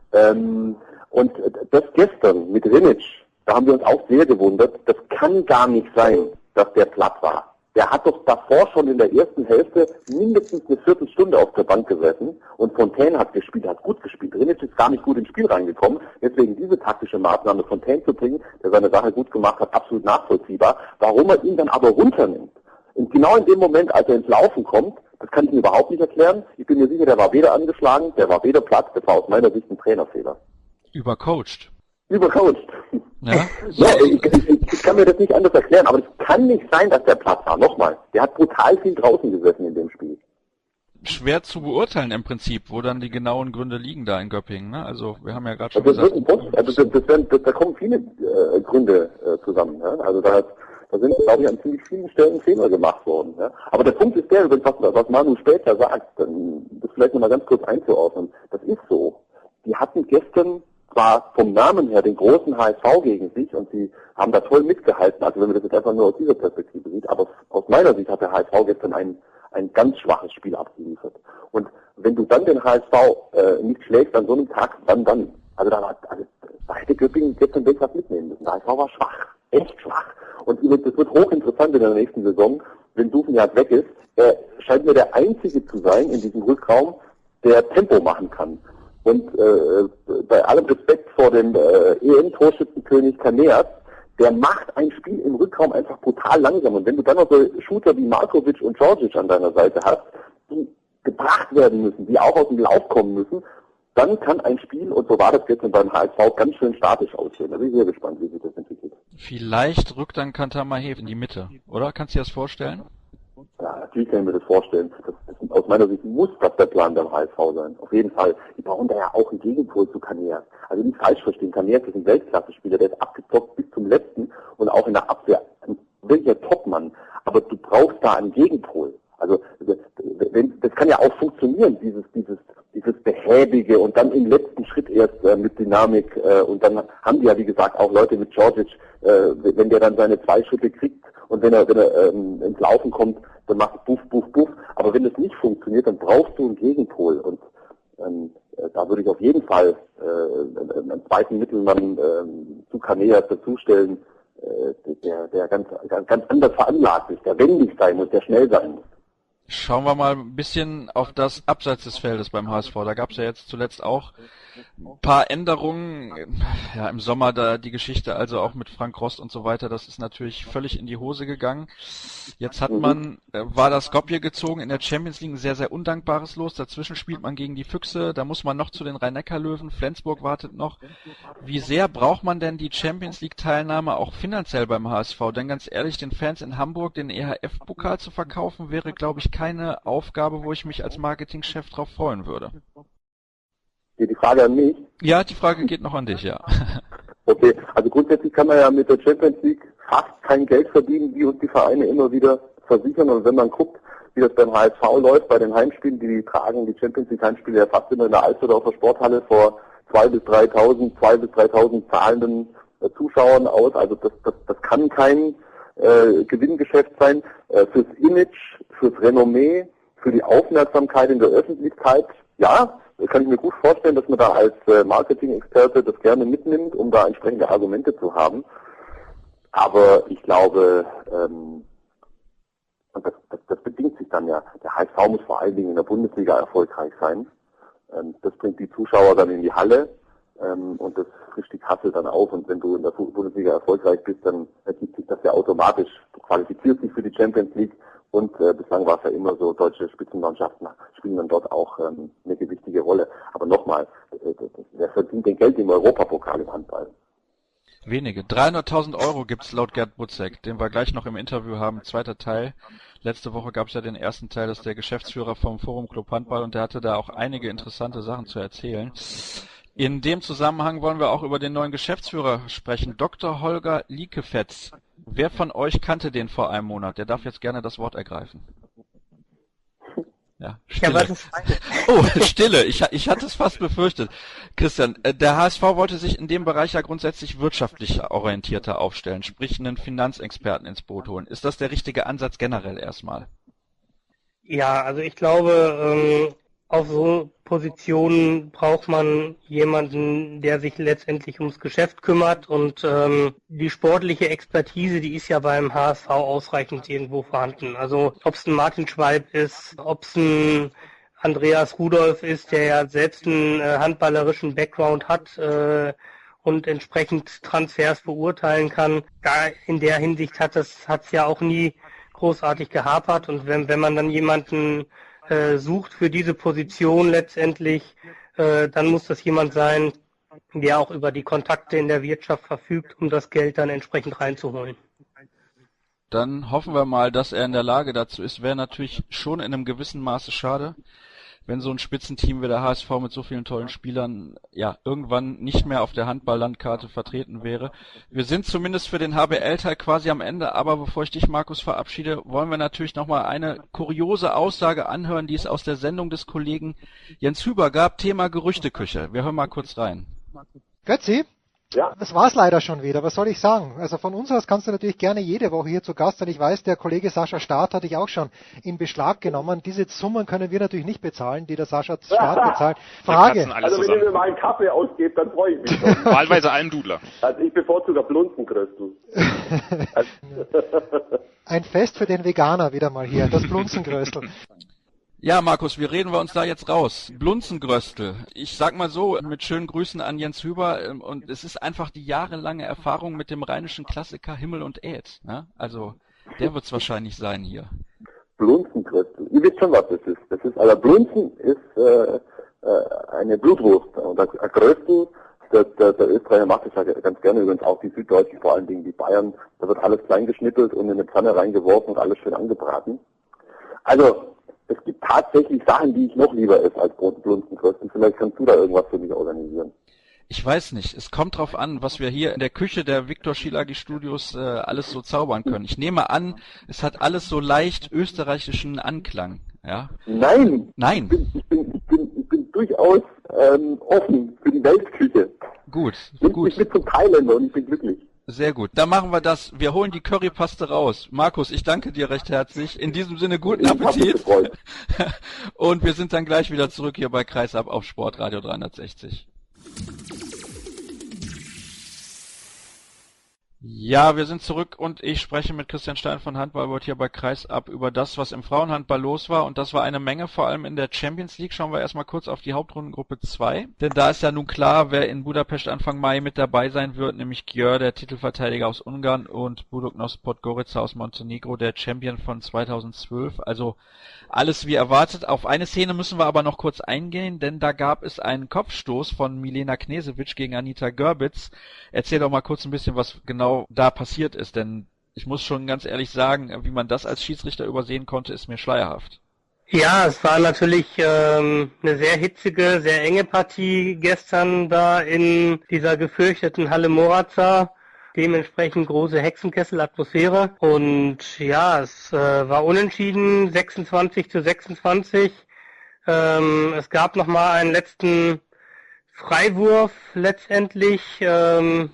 Ähm, und das gestern mit Rinic, da haben wir uns auch sehr gewundert, das kann gar nicht sein, dass der platt war. Der hat doch davor schon in der ersten Hälfte mindestens eine Viertelstunde auf der Bank gesessen und Fontaine hat gespielt, hat gut gespielt. Rinic ist gar nicht gut ins Spiel reingekommen. Deswegen diese taktische Maßnahme, Fontaine zu bringen, der seine Sache gut gemacht hat, absolut nachvollziehbar. Warum er ihn dann aber runternimmt, und genau in dem Moment, als er ins Laufen kommt, das kann ich mir überhaupt nicht erklären. Ich bin mir sicher, der war weder angeschlagen, der war weder platt, das war aus meiner Sicht ein Trainerfehler. Übercoacht. Übercoacht. Ja, Ja, ich, ich, ich kann mir das nicht anders erklären, aber es kann nicht sein, dass der platt war. Nochmal, der hat brutal viel draußen gesessen in dem Spiel. schwer zu beurteilen im Prinzip, wo dann die genauen Gründe liegen da in Göppingen. Ne? Also wir haben ja gerade schon Also das, gesagt. wird ein Post, also das, das werden, das, da kommen viele äh, Gründe äh, zusammen. Ja? Also da, da sind, glaube ich, an ziemlich vielen Stellen Fehler gemacht worden. Ja? Aber der Punkt ist der, was, was Manu später sagt, dann, das vielleicht nochmal ganz kurz einzuordnen. Das ist so. Die hatten gestern zwar vom Namen her den großen H S V gegen sich und sie haben da toll mitgehalten, also wenn man das jetzt einfach nur aus dieser Perspektive sieht, aber aus meiner Sicht hat der H S V gestern ein, ein ganz schwaches Spiel abgeliefert. Und wenn du dann den H S V äh, nicht schlägst an so einem Tag, dann, dann, also da war, also, da hätte Göppingen gestern wirklich was mitnehmen müssen. Der H S V war schwach, echt schwach. Und das wird hochinteressant in der nächsten Saison, wenn Dufenjagd weg ist. Er scheint mir der Einzige zu sein in diesem Rückraum, der Tempo machen kann. Und äh, bei allem Respekt vor dem äh, E M-Torschützenkönig Kaneas, der macht ein Spiel im Rückraum einfach brutal langsam. Und wenn du dann noch so Shooter wie Markovic und Djordjic an deiner Seite hast, die gebracht werden müssen, die auch aus dem Lauf kommen müssen, dann kann ein Spiel, und so war das jetzt beim H S V, ganz schön statisch aussehen. Da bin ich sehr gespannt, wie sich das entwickelt. Vielleicht rückt dann Kantamahev in die Mitte, oder? Kannst du dir das vorstellen? Ja, natürlich kann ich mir das vorstellen. Das, das, aus meiner Sicht muss das der Plan beim H S V sein. Auf jeden Fall. Die brauchen da ja auch einen Gegenpol zu Kaneas. Also nicht falsch verstehen. Kaneas ist ein Weltklasse-Spieler, der ist abgezockt bis zum Letzten und auch in der Abwehr ein wirklicher Topmann. Aber du brauchst da einen Gegenpol. Also wenn, das kann ja auch funktionieren, dieses dieses dieses behäbige und dann im letzten Schritt erst äh, mit Dynamik äh, und dann haben die ja wie gesagt auch Leute mit Djordjic, äh, wenn der dann seine zwei Schritte kriegt und wenn er wenn er ähm, ins Laufen kommt, dann macht es buff, buff, buff. Aber wenn das nicht funktioniert, dann brauchst du einen Gegenpol und ähm, äh, da würde ich auf jeden Fall äh, einen zweiten Mittelmann äh, zu Kaneas dazustellen, äh, der der ganz, ganz ganz anders veranlagt ist, der wendig sein muss, der schnell sein muss. Schauen wir mal ein bisschen auf das Abseits des Feldes beim H S V. Da gab es ja jetzt zuletzt auch ein paar Änderungen. Ja, im Sommer da die Geschichte, also auch mit Frank Rost und so weiter, das ist natürlich völlig in die Hose gegangen. Jetzt hat man, äh, war das Skopje gezogen, in der Champions League ein sehr, sehr undankbares Los. Dazwischen spielt man gegen die Füchse, da muss man noch zu den Rhein-Neckar-Löwen, Flensburg wartet noch. Wie sehr braucht man denn die Champions League-Teilnahme auch finanziell beim H S V? Denn ganz ehrlich, den Fans in Hamburg den E H F-Pokal zu verkaufen, wäre, glaube ich, keine Aufgabe, wo ich mich als Marketingchef drauf freuen würde. Geht die Frage an mich? Ja, die Frage geht noch an dich, ja. Okay, also grundsätzlich kann man ja mit der Champions League fast kein Geld verdienen, wie uns die Vereine immer wieder versichern. Und wenn man guckt, wie das beim H S V läuft, bei den Heimspielen, die, die tragen die Champions League Heimspiele ja fast immer in der Alsterdorfer Sporthalle vor zwei bis dreitausend, zwei bis dreitausend zahlenden äh, Zuschauern aus. Also das, das, das kann kein äh, Gewinngeschäft sein. Äh, fürs Image, fürs Renommee, für die Aufmerksamkeit in der Öffentlichkeit, ja, kann ich mir gut vorstellen, dass man da als äh, Marketing-Experte das gerne mitnimmt, um da entsprechende Argumente zu haben. Aber ich glaube, ähm, und das, das, das bedingt sich dann ja, der H S V muss vor allen Dingen in der Bundesliga erfolgreich sein. Ähm, das bringt die Zuschauer dann in die Halle ähm, und das frischt die Kasse dann auf. Und wenn du in der Bundesliga erfolgreich bist, dann ergibt sich das ja automatisch. Du qualifizierst dich für die Champions League. Und äh, bislang war es ja immer so, deutsche Spitzenmannschaften spielen dann dort auch ähm, eine gewichtige Rolle. Aber nochmal, äh, wer verdient denn Geld im Europapokal im Handball? Wenige. dreihunderttausend Euro gibt's laut Gerd Butzek, den wir gleich noch im Interview haben. Zweiter Teil. Letzte Woche gab's ja den ersten Teil, das ist der Geschäftsführer vom Forum Club Handball und der hatte da auch einige interessante Sachen zu erzählen. In dem Zusammenhang wollen wir auch über den neuen Geschäftsführer sprechen, Doktor Holger Liekefetz. Wer von euch kannte den vor einem Monat? Der darf jetzt gerne das Wort ergreifen. Ja, Stille. Ja, oh, Stille. Ich, ich hatte es fast befürchtet. Christian, der H S V wollte sich in dem Bereich ja grundsätzlich wirtschaftlich orientierter aufstellen, sprich einen Finanzexperten ins Boot holen. Ist das der richtige Ansatz generell erstmal? Ja, also ich glaube, ähm, auf so Positionen braucht man jemanden, der sich letztendlich ums Geschäft kümmert und ähm, die sportliche Expertise, die ist ja beim H S V ausreichend irgendwo vorhanden. Also ob es ein Martin Schwalb ist, ob es ein Andreas Rudolph ist, der ja selbst einen äh, handballerischen Background hat äh, und entsprechend Transfers beurteilen kann. Da in der Hinsicht hat es hat's ja auch nie großartig gehapert und wenn wenn man dann jemanden Äh, sucht für diese Position letztendlich, äh, dann muss das jemand sein, der auch über die Kontakte in der Wirtschaft verfügt, um das Geld dann entsprechend reinzuholen. Dann hoffen wir mal, dass er in der Lage dazu ist. Wäre natürlich schon in einem gewissen Maße schade, wenn so ein Spitzenteam wie der H S V mit so vielen tollen Spielern ja irgendwann nicht mehr auf der Handball-Landkarte vertreten wäre. Wir sind zumindest für den H B L-Teil quasi am Ende, aber bevor ich dich, Markus, verabschiede, wollen wir natürlich nochmal eine kuriose Aussage anhören, die es aus der Sendung des Kollegen Jens Hüber gab, Thema Gerüchteküche. Wir hören mal kurz rein. Götzi? Ja. Das war's leider schon wieder. Was soll ich sagen? Also von uns aus kannst du natürlich gerne jede Woche hier zu Gast sein. Ich weiß, der Kollege Sascha Staat hat dich auch schon in Beschlag genommen. Diese Summen können wir natürlich nicht bezahlen, die der Sascha Staat bezahlt. Frage. Also wenn ihr mir mal einen Kaffee ausgebt, dann freue ich mich schon. Wahlweise einen Dudler. Also ich bevorzuge Blunzenkröstel. Ein Fest für den Veganer wieder mal hier, das Blunzengröstel. Ja, Markus, wie reden wir uns da jetzt raus? Blunzengröstel. Ich sag mal so, mit schönen Grüßen an Jens Hüber, und es ist einfach die jahrelange Erfahrung mit dem rheinischen Klassiker Himmel und Äd. Ne? Also, der wird's wahrscheinlich sein hier. Blunzengröstel. Ihr wisst schon, was das ist. Das ist, also Blunzen ist, äh, äh, eine Blutwurst. Und der, der Größten, der, der, der Österreicher macht das ja ganz gerne, übrigens auch die Süddeutschen, vor allen Dingen die Bayern, da wird alles klein geschnippelt und in eine Pfanne reingeworfen und alles schön angebraten. Also, es gibt tatsächlich Sachen, die ich noch lieber esse als Brot-Blunzengrösten. Vielleicht kannst du da irgendwas für mich organisieren. Ich weiß nicht. Es kommt drauf an, was wir hier in der Küche der Viktor Schielagi Studios äh, alles so zaubern können. Ich nehme an, es hat alles so leicht österreichischen Anklang. Ja? Nein! Nein! Ich bin, ich bin, ich bin, ich bin durchaus ähm, offen für die Weltküche. Gut, Nimm gut. mich mit zum Thailänder und ich bin glücklich. Sehr gut. Dann machen wir das. Wir holen die Currypaste raus. Markus, ich danke dir recht herzlich. In diesem Sinne guten Ich hab mich Appetit. gefreut. Und wir sind dann gleich wieder zurück hier bei Kreisab auf Sportradio dreihundertsechzig. Ja, wir sind zurück und ich spreche mit Christian Stein von Handballbord hier bei Kreisab über das, was im Frauenhandball los war. Und das war eine Menge, vor allem in der Champions League. Schauen wir erstmal kurz auf die Hauptrundengruppe zwei. Denn da ist ja nun klar, wer in Budapest Anfang Mai mit dabei sein wird, nämlich Győr, der Titelverteidiger aus Ungarn, und Budućnost Podgorica aus Montenegro, der Champion von zweitausendzwölf. Also alles wie erwartet. Auf eine Szene müssen wir aber noch kurz eingehen, denn da gab es einen Kopfstoß von Milena Knežević gegen Anita Görbitz. Erzähl doch mal kurz ein bisschen, was genau da passiert ist, denn ich muss schon ganz ehrlich sagen, wie man das als Schiedsrichter übersehen konnte, ist mir schleierhaft. Ja, es war natürlich ähm, eine sehr hitzige, sehr enge Partie gestern da in dieser gefürchteten Halle Moraca. Dementsprechend große Hexenkessel-Atmosphäre. Und ja, es äh, war unentschieden, sechsundzwanzig zu sechsundzwanzig. Ähm, es gab nochmal einen letzten Freiwurf letztendlich ähm,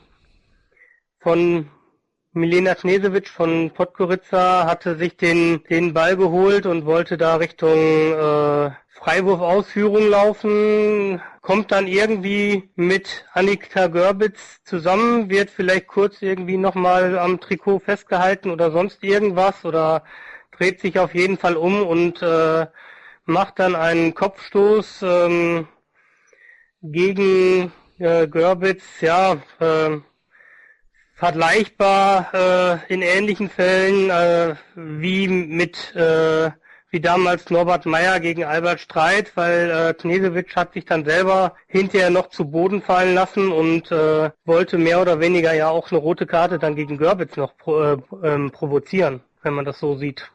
von Milena Knežević von Podgorica, hatte sich den den Ball geholt und wollte da Richtung äh, Freiwurfausführung laufen, kommt dann irgendwie mit Anita Görbitz zusammen, wird vielleicht kurz irgendwie nochmal am Trikot festgehalten oder sonst irgendwas oder dreht sich auf jeden Fall um und äh, macht dann einen Kopfstoß ähm, gegen äh, Görbitz, ja, äh, vergleichbar äh, in ähnlichen Fällen äh, wie mit äh, wie damals Norbert Meyer gegen Albert Streit, weil äh, Knežević hat sich dann selber hinterher noch zu Boden fallen lassen und äh, wollte mehr oder weniger ja auch eine rote Karte dann gegen Görbitz noch pro, äh, ähm, provozieren, wenn man das so sieht.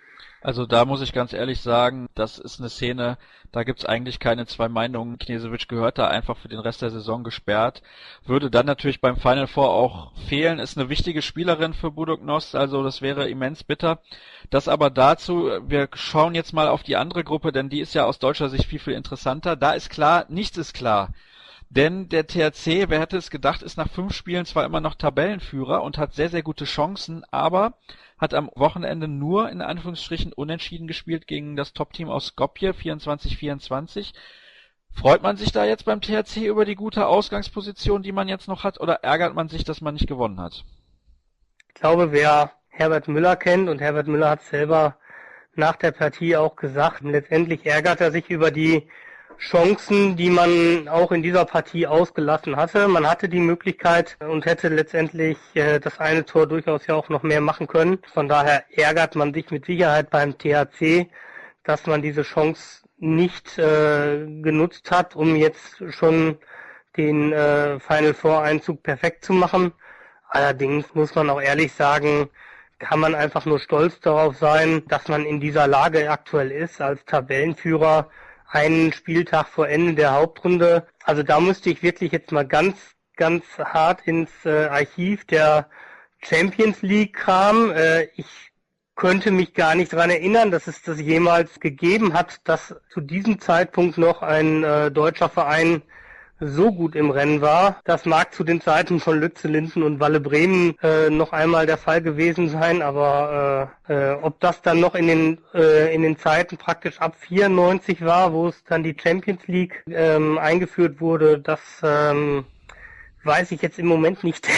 Also da muss ich ganz ehrlich sagen, das ist eine Szene, da gibt's eigentlich keine zwei Meinungen. Knežević gehört da einfach für den Rest der Saison gesperrt. Würde dann natürlich beim Final Four auch fehlen. Ist eine wichtige Spielerin für Budućnost, also das wäre immens bitter. Das aber dazu, wir schauen jetzt mal auf die andere Gruppe, denn die ist ja aus deutscher Sicht viel, viel interessanter. Da ist klar, nichts ist klar. Denn der T H C, wer hätte es gedacht, ist nach fünf Spielen zwar immer noch Tabellenführer und hat sehr, sehr gute Chancen, aber hat am Wochenende nur in Anführungsstrichen unentschieden gespielt gegen das Top-Team aus Skopje, vierundzwanzig vierundzwanzig. Freut man sich da jetzt beim T H C über die gute Ausgangsposition, die man jetzt noch hat, oder ärgert man sich, dass man nicht gewonnen hat? Ich glaube, wer Herbert Müller kennt, und Herbert Müller hat selber nach der Partie auch gesagt, letztendlich ärgert er sich über die Chancen, die man auch in dieser Partie ausgelassen hatte. Man hatte die Möglichkeit und hätte letztendlich äh, das eine Tor durchaus ja auch noch mehr machen können. Von daher ärgert man sich mit Sicherheit beim T H C, dass man diese Chance nicht äh, genutzt hat, um jetzt schon den äh, Final Four Einzug perfekt zu machen. Allerdings muss man auch ehrlich sagen, kann man einfach nur stolz darauf sein, dass man in dieser Lage aktuell ist als Tabellenführer, einen Spieltag vor Ende der Hauptrunde. Also da musste ich wirklich jetzt mal ganz, ganz hart ins äh, Archiv der Champions League kramen. Äh, ich könnte mich gar nicht daran erinnern, dass es das jemals gegeben hat, dass zu diesem Zeitpunkt noch ein äh, deutscher Verein so gut im Rennen war. Das mag zu den Zeiten von Lütze Linden und Walle Bremen äh, noch einmal der Fall gewesen sein, aber äh, äh, ob das dann noch in den äh, in den Zeiten praktisch ab vierundneunzig war, wo es dann die Champions League ähm, eingeführt wurde, das ähm, weiß ich jetzt im Moment nicht.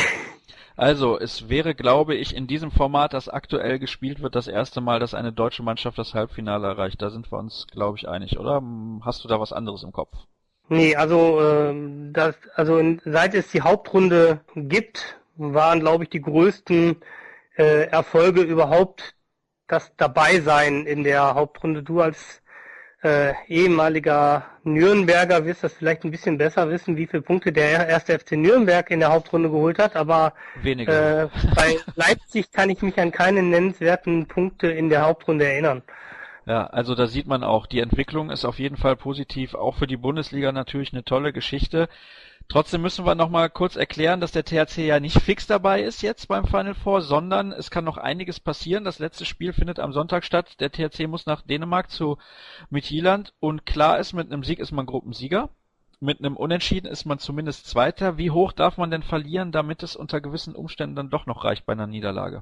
Also, es wäre, glaube ich, in diesem Format, das aktuell gespielt wird, das erste Mal, dass eine deutsche Mannschaft das Halbfinale erreicht. Da sind wir uns, glaube ich, einig, oder? Hast du da was anderes im Kopf? Nee, also ähm, das, also in, seit es die Hauptrunde gibt, waren, glaube ich, die größten äh, Erfolge überhaupt das Dabeisein in der Hauptrunde. Du als äh, ehemaliger Nürnberger wirst das vielleicht ein bisschen besser wissen, wie viele Punkte der erste F C Nürnberg in der Hauptrunde geholt hat, aber Weniger. Äh, bei Leipzig kann ich mich an keine nennenswerten Punkte in der Hauptrunde erinnern. Ja, also da sieht man auch, die Entwicklung ist auf jeden Fall positiv, auch für die Bundesliga natürlich eine tolle Geschichte. Trotzdem müssen wir noch mal kurz erklären, dass der T H C ja nicht fix dabei ist jetzt beim Final Four, sondern es kann noch einiges passieren. Das letzte Spiel findet am Sonntag statt. Der T H C muss nach Dänemark zu Midtjylland und klar ist, mit einem Sieg ist man Gruppensieger. Mit einem Unentschieden ist man zumindest Zweiter. Wie hoch darf man denn verlieren, damit es unter gewissen Umständen dann doch noch reicht bei einer Niederlage?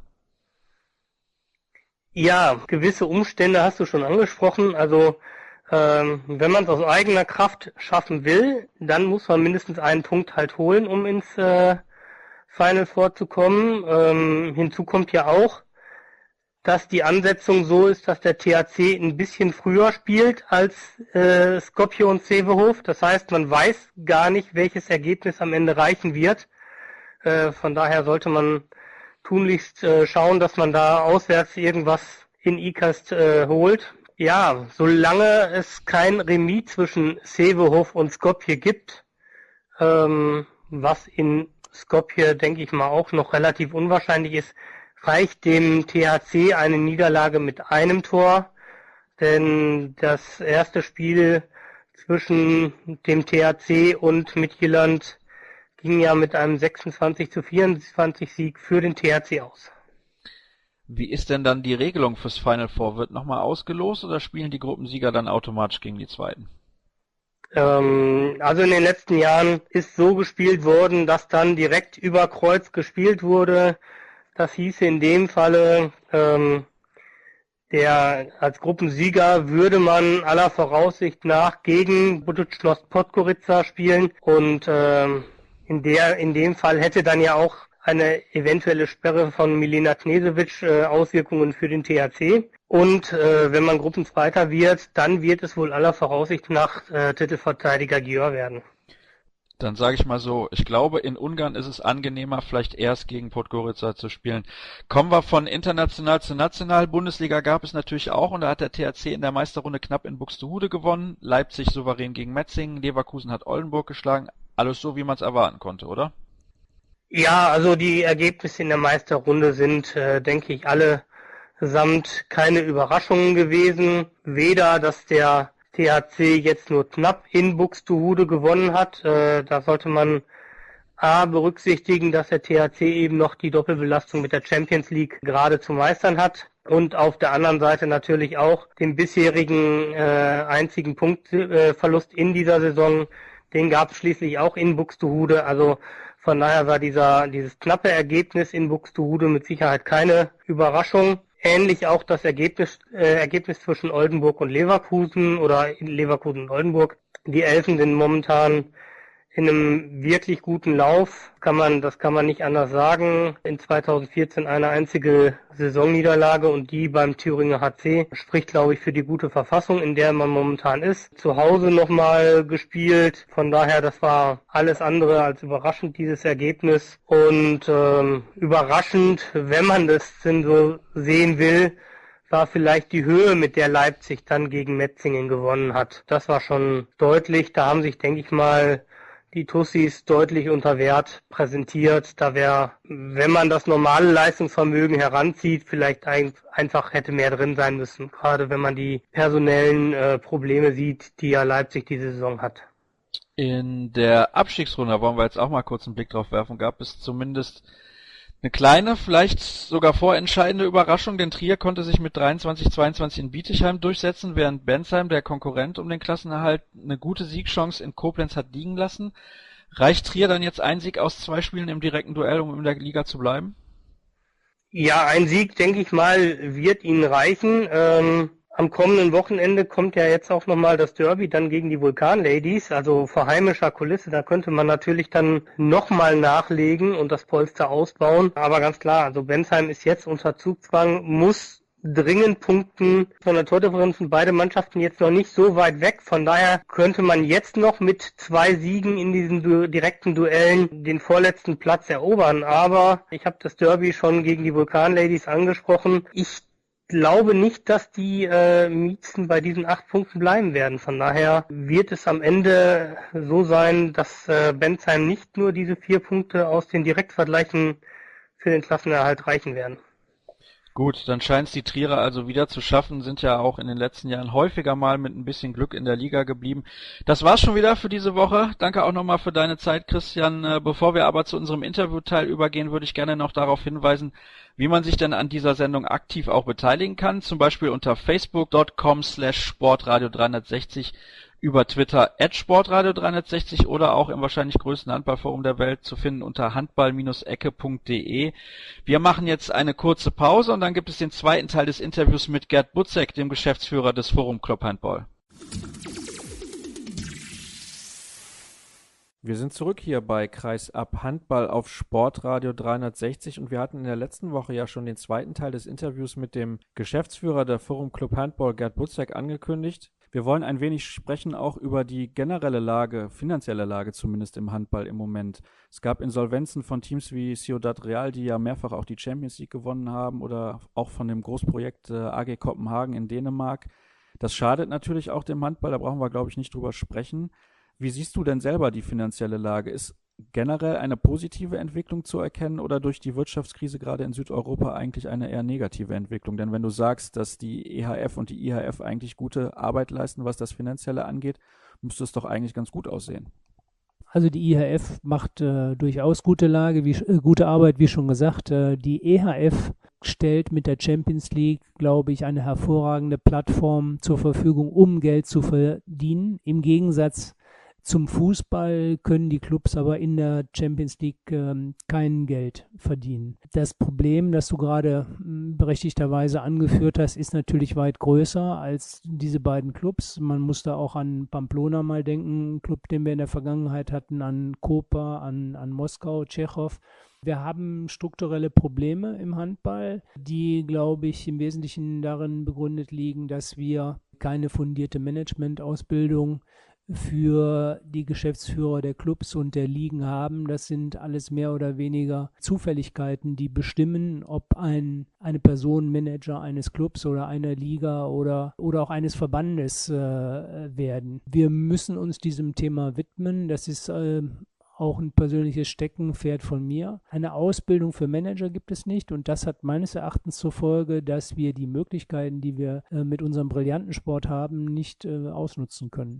Ja, gewisse Umstände hast du schon angesprochen. Also ähm, wenn man es aus eigener Kraft schaffen will, dann muss man mindestens einen Punkt halt holen, um ins äh, Final Four zu kommen. Ähm, hinzu kommt ja auch, dass die Ansetzung so ist, dass der T H C ein bisschen früher spielt als äh, Skopje und Sävehof. Das heißt, man weiß gar nicht, welches Ergebnis am Ende reichen wird. Äh, von daher sollte man tunlichst äh, schauen, dass man da auswärts irgendwas in Ikast äh, holt. Ja, solange es kein Remis zwischen Sävehof und Skopje gibt, ähm, was in Skopje, denke ich mal, auch noch relativ unwahrscheinlich ist, reicht dem T H C eine Niederlage mit einem Tor, denn das erste Spiel zwischen dem T H C und Midtjylland ging ja mit einem sechsundzwanzig zu vierundzwanzig Sieg für den T H C aus. Wie ist denn dann die Regelung fürs Final Four? Wird nochmal ausgelost oder spielen die Gruppensieger dann automatisch gegen die Zweiten? Ähm, also in den letzten Jahren ist so gespielt worden, dass dann direkt über Kreuz gespielt wurde. Das hieße in dem Falle, ähm, der als Gruppensieger würde man aller Voraussicht nach gegen Budućnost Podgorica spielen und ähm, in der in dem Fall hätte dann ja auch eine eventuelle Sperre von Milena Knežević äh, Auswirkungen für den T H C. Und äh, wenn man Gruppenzweiter wird, dann wird es wohl aller Voraussicht nach äh, Titelverteidiger Győr werden. Dann sage ich mal so, ich glaube, in Ungarn ist es angenehmer, vielleicht erst gegen Podgorica zu spielen. Kommen wir von international zu national. Bundesliga gab es natürlich auch und da hat der T H C in der Meisterrunde knapp in Buxtehude gewonnen. Leipzig souverän gegen Metzingen, Leverkusen hat Oldenburg geschlagen. Alles so, wie man es erwarten konnte, oder? Ja, also die Ergebnisse in der Meisterrunde sind, äh, denke ich, allesamt keine Überraschungen gewesen. Weder, dass der T H C jetzt nur knapp in Buxtehude gewonnen hat. Äh, da sollte man A berücksichtigen, dass der T H C eben noch die Doppelbelastung mit der Champions League gerade zu meistern hat. Und auf der anderen Seite natürlich auch den bisherigen äh, einzigen Punktverlust äh, in dieser Saison. Den gab es schließlich auch in Buxtehude. Also von daher war dieser dieses knappe Ergebnis in Buxtehude mit Sicherheit keine Überraschung. Ähnlich auch das Ergebnis äh, Ergebnis zwischen Oldenburg und Leverkusen oder in Leverkusen und Oldenburg. Die Elfen sind momentan in einem wirklich guten Lauf, kann man, das kann man nicht anders sagen. In zweitausendvierzehn eine einzige Saisonniederlage und die beim Thüringer H C spricht, glaube ich, für die gute Verfassung, in der man momentan ist. Zu Hause nochmal gespielt, von daher, das war alles andere als überraschend, dieses Ergebnis. Und ähm, überraschend, wenn man das denn so sehen will, war vielleicht die Höhe, mit der Leipzig dann gegen Metzingen gewonnen hat. Das war schon deutlich, da haben sich, denke ich mal, die Tussis deutlich unter Wert präsentiert. Da wäre, wenn man das normale Leistungsvermögen heranzieht, vielleicht ein, einfach hätte mehr drin sein müssen. Gerade wenn man die personellen äh, Probleme sieht, die ja Leipzig diese Saison hat. In der Abstiegsrunde, wollen wir jetzt auch mal kurz einen Blick drauf werfen, gab es zumindest eine kleine, vielleicht sogar vorentscheidende Überraschung, denn Trier konnte sich mit dreiundzwanzig zweiundzwanzig in Bietigheim durchsetzen, während Bensheim, der Konkurrent um den Klassenerhalt, eine gute Siegchance in Koblenz hat liegen lassen. Reicht Trier dann jetzt ein Sieg aus zwei Spielen im direkten Duell, um in der Liga zu bleiben? Ja, ein Sieg, denke ich mal, wird ihnen reichen. Ähm Am kommenden Wochenende kommt ja jetzt auch nochmal das Derby dann gegen die Vulkan-Ladies, also vor heimischer Kulisse. Da könnte man natürlich dann nochmal nachlegen und das Polster ausbauen. Aber ganz klar, also Bensheim ist jetzt unter Zugzwang, muss dringend punkten. Von der Tordifferenz sind beide Mannschaften jetzt noch nicht so weit weg. Von daher könnte man jetzt noch mit zwei Siegen in diesen du- direkten Duellen den vorletzten Platz erobern. Aber ich habe das Derby schon gegen die Vulkan-Ladies angesprochen. Ich glaube nicht, dass die äh, Miezen bei diesen acht Punkten bleiben werden. Von daher wird es am Ende so sein, dass äh, Bensheim nicht nur diese vier Punkte aus den Direktvergleichen für den Klassenerhalt reichen werden. Gut, dann scheint es die Trierer also wieder zu schaffen, sind ja auch in den letzten Jahren häufiger mal mit ein bisschen Glück in der Liga geblieben. Das war's schon wieder für diese Woche. Danke auch nochmal für deine Zeit, Christian. Äh, Bevor wir aber zu unserem Interviewteil übergehen, würde ich gerne noch darauf hinweisen, wie man sich denn an dieser Sendung aktiv auch beteiligen kann. Zum Beispiel unter facebook punkt com slash sportradio dreihundertsechzig, über Twitter at sportradio dreihundertsechzig oder auch im wahrscheinlich größten Handballforum der Welt zu finden unter handball Bindestrich ecke punkt de. Wir machen jetzt eine kurze Pause und dann gibt es den zweiten Teil des Interviews mit Gerd Butzek, dem Geschäftsführer des Forum Club Handball. Wir sind zurück hier bei Kreisab Handball auf Sportradio dreihundertsechzig und wir hatten in der letzten Woche ja schon den zweiten Teil des Interviews mit dem Geschäftsführer der Forum Club Handball, Gerd Butzek, angekündigt. Wir wollen ein wenig sprechen auch über die generelle Lage, finanzielle Lage zumindest im Handball im Moment. Es gab Insolvenzen von Teams wie Ciudad Real, die ja mehrfach auch die Champions League gewonnen haben, oder auch von dem Großprojekt äh, A G Kopenhagen in Dänemark. Das schadet natürlich auch dem Handball, da brauchen wir, glaube ich, nicht drüber sprechen. Wie siehst du denn selber die finanzielle Lage? Ist generell eine positive Entwicklung zu erkennen oder durch die Wirtschaftskrise gerade in Südeuropa eigentlich eine eher negative Entwicklung? Denn wenn du sagst, dass die E H F und die I H F eigentlich gute Arbeit leisten, was das Finanzielle angeht, müsste es doch eigentlich ganz gut aussehen. Also die I H F macht äh, durchaus gute Lage, wie, äh, gute Arbeit, wie schon gesagt. Äh, die E H F stellt mit der Champions League, glaube ich, eine hervorragende Plattform zur Verfügung, um Geld zu verdienen. Im Gegensatz zum Fußball können die Clubs aber in der Champions League ähm, kein Geld verdienen. Das Problem, das du gerade äh, berechtigterweise angeführt hast, ist natürlich weit größer als diese beiden Clubs. Man muss da auch an Pamplona mal denken, ein Club, den wir in der Vergangenheit hatten, an Koper, an, an Moskau, Tschechow. Wir haben strukturelle Probleme im Handball, die, glaube ich, im Wesentlichen darin begründet liegen, dass wir keine fundierte Managementausbildung für die Geschäftsführer der Clubs und der Ligen haben. Das sind alles mehr oder weniger Zufälligkeiten, die bestimmen, ob ein, eine Person Manager eines Clubs oder einer Liga oder, oder auch eines Verbandes äh, werden. Wir müssen uns diesem Thema widmen. Das ist äh, auch ein persönliches Steckenpferd von mir. Eine Ausbildung für Manager gibt es nicht und das hat meines Erachtens zur Folge, dass wir die Möglichkeiten, die wir äh, mit unserem brillanten Sport haben, nicht äh, ausnutzen können.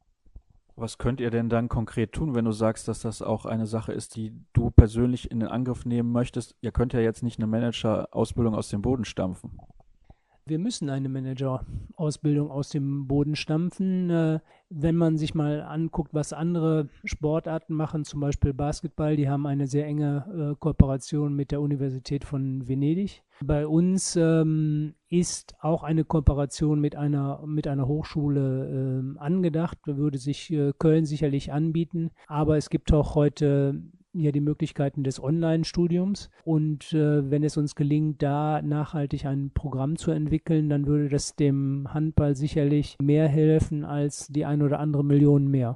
Was könnt ihr denn dann konkret tun, wenn du sagst, dass das auch eine Sache ist, die du persönlich in den Angriff nehmen möchtest? Ihr könnt ja jetzt nicht eine Manager-Ausbildung aus dem Boden stampfen. Wir müssen eine Manager-Ausbildung aus dem Boden stampfen. Äh, wenn man sich mal anguckt, was andere Sportarten machen, zum Beispiel Basketball, die haben eine sehr enge äh, Kooperation mit der Universität von Venedig. Bei uns ähm, ist auch eine Kooperation mit einer, mit einer Hochschule äh, angedacht. Da würde sich äh, Köln sicherlich anbieten. Aber es gibt auch heute ja die Möglichkeiten des Online-Studiums und äh, wenn es uns gelingt, da nachhaltig ein Programm zu entwickeln, dann würde das dem Handball sicherlich mehr helfen als die ein oder andere Million mehr.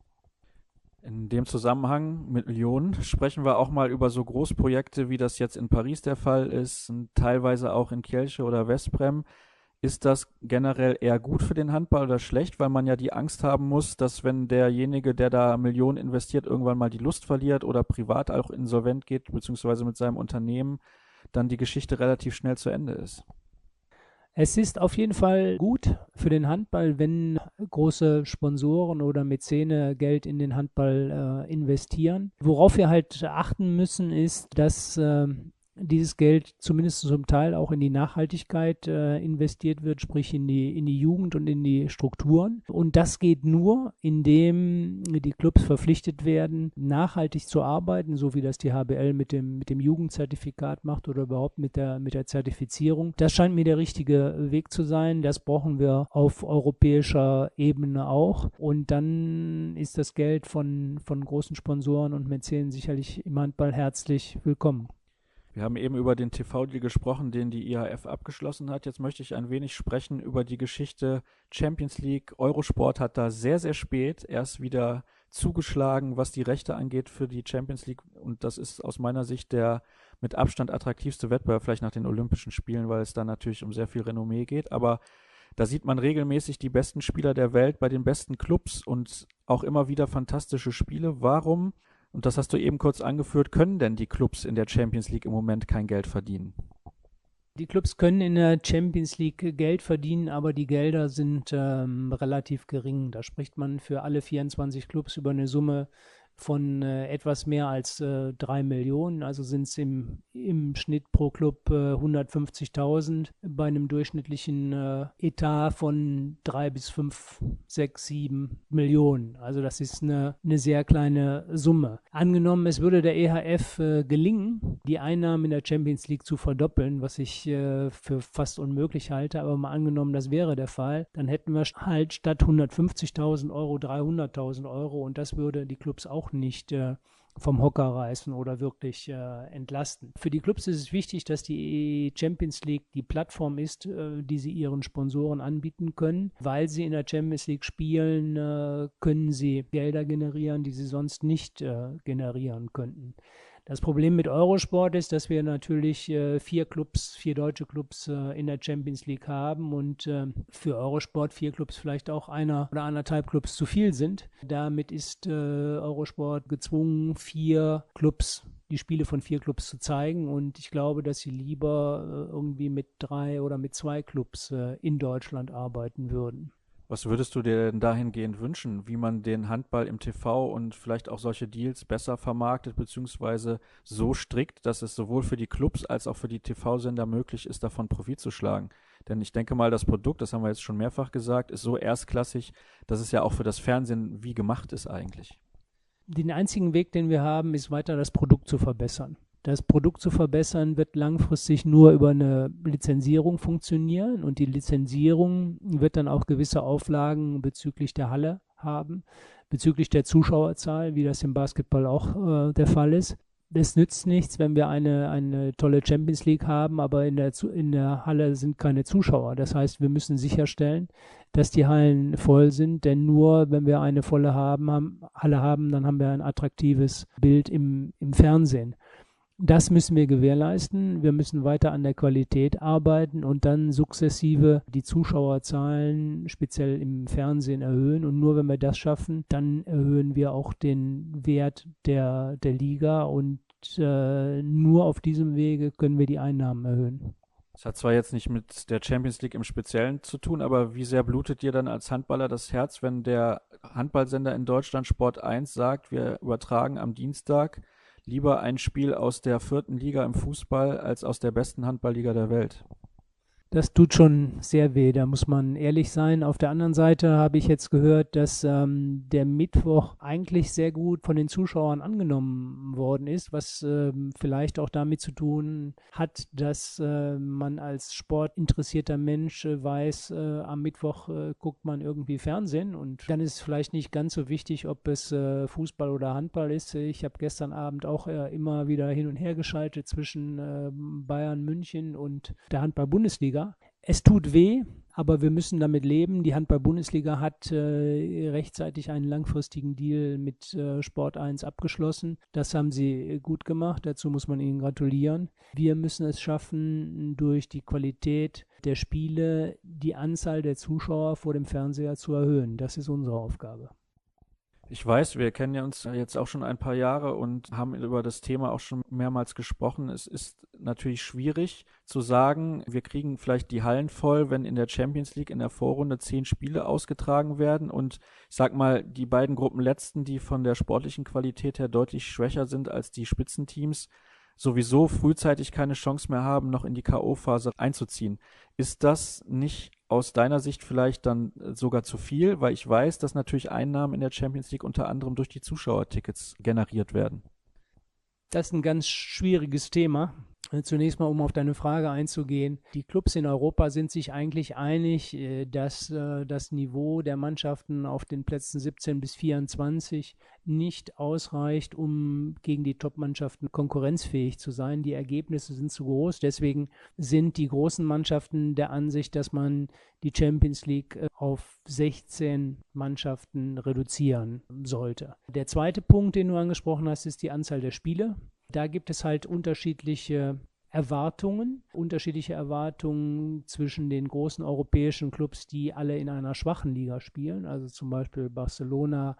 In dem Zusammenhang mit Millionen sprechen wir auch mal über so Großprojekte, wie das jetzt in Paris der Fall ist und teilweise auch in Kielce oder Westbrem. Ist das generell eher gut für den Handball oder schlecht, weil man ja die Angst haben muss, dass wenn derjenige, der da Millionen investiert, irgendwann mal die Lust verliert oder privat auch insolvent geht, beziehungsweise mit seinem Unternehmen, dann die Geschichte relativ schnell zu Ende ist? Es ist auf jeden Fall gut für den Handball, wenn große Sponsoren oder Mäzene Geld in den Handball äh, investieren. Worauf wir halt achten müssen, ist, dass äh, dieses Geld zumindest zum Teil auch in die Nachhaltigkeit äh, investiert wird, sprich in die, in die Jugend und in die Strukturen. Und das geht nur, indem die Clubs verpflichtet werden, nachhaltig zu arbeiten, so wie das die H B L mit dem, mit dem Jugendzertifikat macht oder überhaupt mit der, mit der Zertifizierung. Das scheint mir der richtige Weg zu sein. Das brauchen wir auf europäischer Ebene auch. Und dann ist das Geld von, von großen Sponsoren und Mäzenen sicherlich im Handball herzlich willkommen. Wir haben eben über den T V-Deal gesprochen, den die I H F abgeschlossen hat. Jetzt möchte ich ein wenig sprechen über die Geschichte Champions League. Eurosport hat da sehr, sehr spät erst wieder zugeschlagen, was die Rechte angeht für die Champions League. Und das ist aus meiner Sicht der mit Abstand attraktivste Wettbewerb, vielleicht nach den Olympischen Spielen, weil es da natürlich um sehr viel Renommee geht. Aber da sieht man regelmäßig die besten Spieler der Welt bei den besten Clubs und auch immer wieder fantastische Spiele. Warum, und das hast du eben kurz angeführt, können denn die Clubs in der Champions League im Moment kein Geld verdienen? Die Clubs können in der Champions League Geld verdienen, aber die Gelder sind ähm, relativ gering. Da spricht man für alle vierundzwanzig Clubs über eine Summe von äh, etwas mehr als äh, drei Millionen. Also sind es im, im Schnitt pro Club äh, hundertfünfzigtausend bei einem durchschnittlichen äh, Etat von drei bis fünf, sechs, sieben Millionen. Also das ist eine, eine sehr kleine Summe. Angenommen, es würde der E H F äh, gelingen, die Einnahmen in der Champions League zu verdoppeln, was ich äh, für fast unmöglich halte, aber mal angenommen, das wäre der Fall, dann hätten wir halt statt hundertfünfzigtausend Euro dreihunderttausend Euro und das würde die Clubs auch nicht äh, vom Hocker reißen oder wirklich äh, entlasten. Für die Clubs ist es wichtig, dass die Champions League die Plattform ist, äh, die sie ihren Sponsoren anbieten können. Weil sie in der Champions League spielen, äh, können sie Gelder generieren, die sie sonst nicht äh, generieren könnten. Das Problem mit Eurosport ist, dass wir natürlich äh, vier Clubs, vier deutsche Clubs äh, in der Champions League haben und äh, für Eurosport vier Clubs vielleicht auch einer oder anderthalb Clubs zu viel sind. Damit ist äh, Eurosport gezwungen, vier Clubs, die Spiele von vier Clubs zu zeigen und ich glaube, dass sie lieber äh, irgendwie mit drei oder mit zwei Clubs äh, in Deutschland arbeiten würden. Was würdest du dir denn dahingehend wünschen, wie man den Handball im T V und vielleicht auch solche Deals besser vermarktet, beziehungsweise so strickt, dass es sowohl für die Clubs als auch für die T V-Sender möglich ist, davon Profit zu schlagen? Denn ich denke mal, das Produkt, das haben wir jetzt schon mehrfach gesagt, ist so erstklassig, dass es ja auch für das Fernsehen wie gemacht ist eigentlich. Den einzigen Weg, den wir haben, ist weiter das Produkt zu verbessern. Das Produkt zu verbessern wird langfristig nur über eine Lizenzierung funktionieren und die Lizenzierung wird dann auch gewisse Auflagen bezüglich der Halle haben, bezüglich der Zuschauerzahl, wie das im Basketball auch äh, der Fall ist. Es nützt nichts, wenn wir eine, eine tolle Champions League haben, aber in der, in der Halle sind keine Zuschauer. Das heißt, wir müssen sicherstellen, dass die Hallen voll sind, denn nur wenn wir eine volle haben, haben, Halle haben, dann haben wir ein attraktives Bild im, im Fernsehen. Das müssen wir gewährleisten. Wir müssen weiter an der Qualität arbeiten und dann sukzessive die Zuschauerzahlen speziell im Fernsehen erhöhen. Und nur wenn wir das schaffen, dann erhöhen wir auch den Wert der, der Liga und äh, nur auf diesem Wege können wir die Einnahmen erhöhen. Das hat zwar jetzt nicht mit der Champions League im Speziellen zu tun, aber wie sehr blutet dir dann als Handballer das Herz, wenn der Handballsender in Deutschland Sport eins sagt, wir übertragen am Dienstag lieber ein Spiel aus der vierten Liga im Fußball als aus der besten Handballliga der Welt? Das tut schon sehr weh, da muss man ehrlich sein. Auf der anderen Seite habe ich jetzt gehört, dass ähm, der Mittwoch eigentlich sehr gut von den Zuschauern angenommen worden ist, was ähm, vielleicht auch damit zu tun hat, dass äh, man als sportinteressierter Mensch äh, weiß, äh, am Mittwoch äh, guckt man irgendwie Fernsehen und dann ist es vielleicht nicht ganz so wichtig, ob es äh, Fußball oder Handball ist. Ich habe gestern Abend auch äh, immer wieder hin und her geschaltet zwischen äh, Bayern München und der Handball-Bundesliga. Es tut weh, aber wir müssen damit leben. Die Handball-Bundesliga hat äh, rechtzeitig einen langfristigen Deal mit äh, Sport eins abgeschlossen. Das haben sie gut gemacht, dazu muss man ihnen gratulieren. Wir müssen es schaffen, durch die Qualität der Spiele die Anzahl der Zuschauer vor dem Fernseher zu erhöhen. Das ist unsere Aufgabe. Ich weiß, wir kennen ja uns jetzt auch schon ein paar Jahre und haben über das Thema auch schon mehrmals gesprochen. Es ist natürlich schwierig zu sagen, wir kriegen vielleicht die Hallen voll, wenn in der Champions League in der Vorrunde zehn Spiele ausgetragen werden und ich sag mal, die beiden Gruppenletzten, die von der sportlichen Qualität her deutlich schwächer sind als die Spitzenteams, sowieso frühzeitig keine Chance mehr haben, noch in die K O-Phase einzuziehen. Ist das nicht aus deiner Sicht vielleicht dann sogar zu viel? Weil ich weiß, dass natürlich Einnahmen in der Champions League unter anderem durch die Zuschauertickets generiert werden. Das ist ein ganz schwieriges Thema. Zunächst mal, um auf deine Frage einzugehen. Die Clubs in Europa sind sich eigentlich einig, dass das Niveau der Mannschaften auf den Plätzen siebzehn bis vierundzwanzig nicht ausreicht, um gegen die Top-Mannschaften konkurrenzfähig zu sein. Die Ergebnisse sind zu groß. Deswegen sind die großen Mannschaften der Ansicht, dass man die Champions League auf sechzehn Mannschaften reduzieren sollte. Der zweite Punkt, den du angesprochen hast, ist die Anzahl der Spiele. Da gibt es halt unterschiedliche Erwartungen, unterschiedliche Erwartungen zwischen den großen europäischen Clubs, die alle in einer schwachen Liga spielen, also zum Beispiel Barcelona,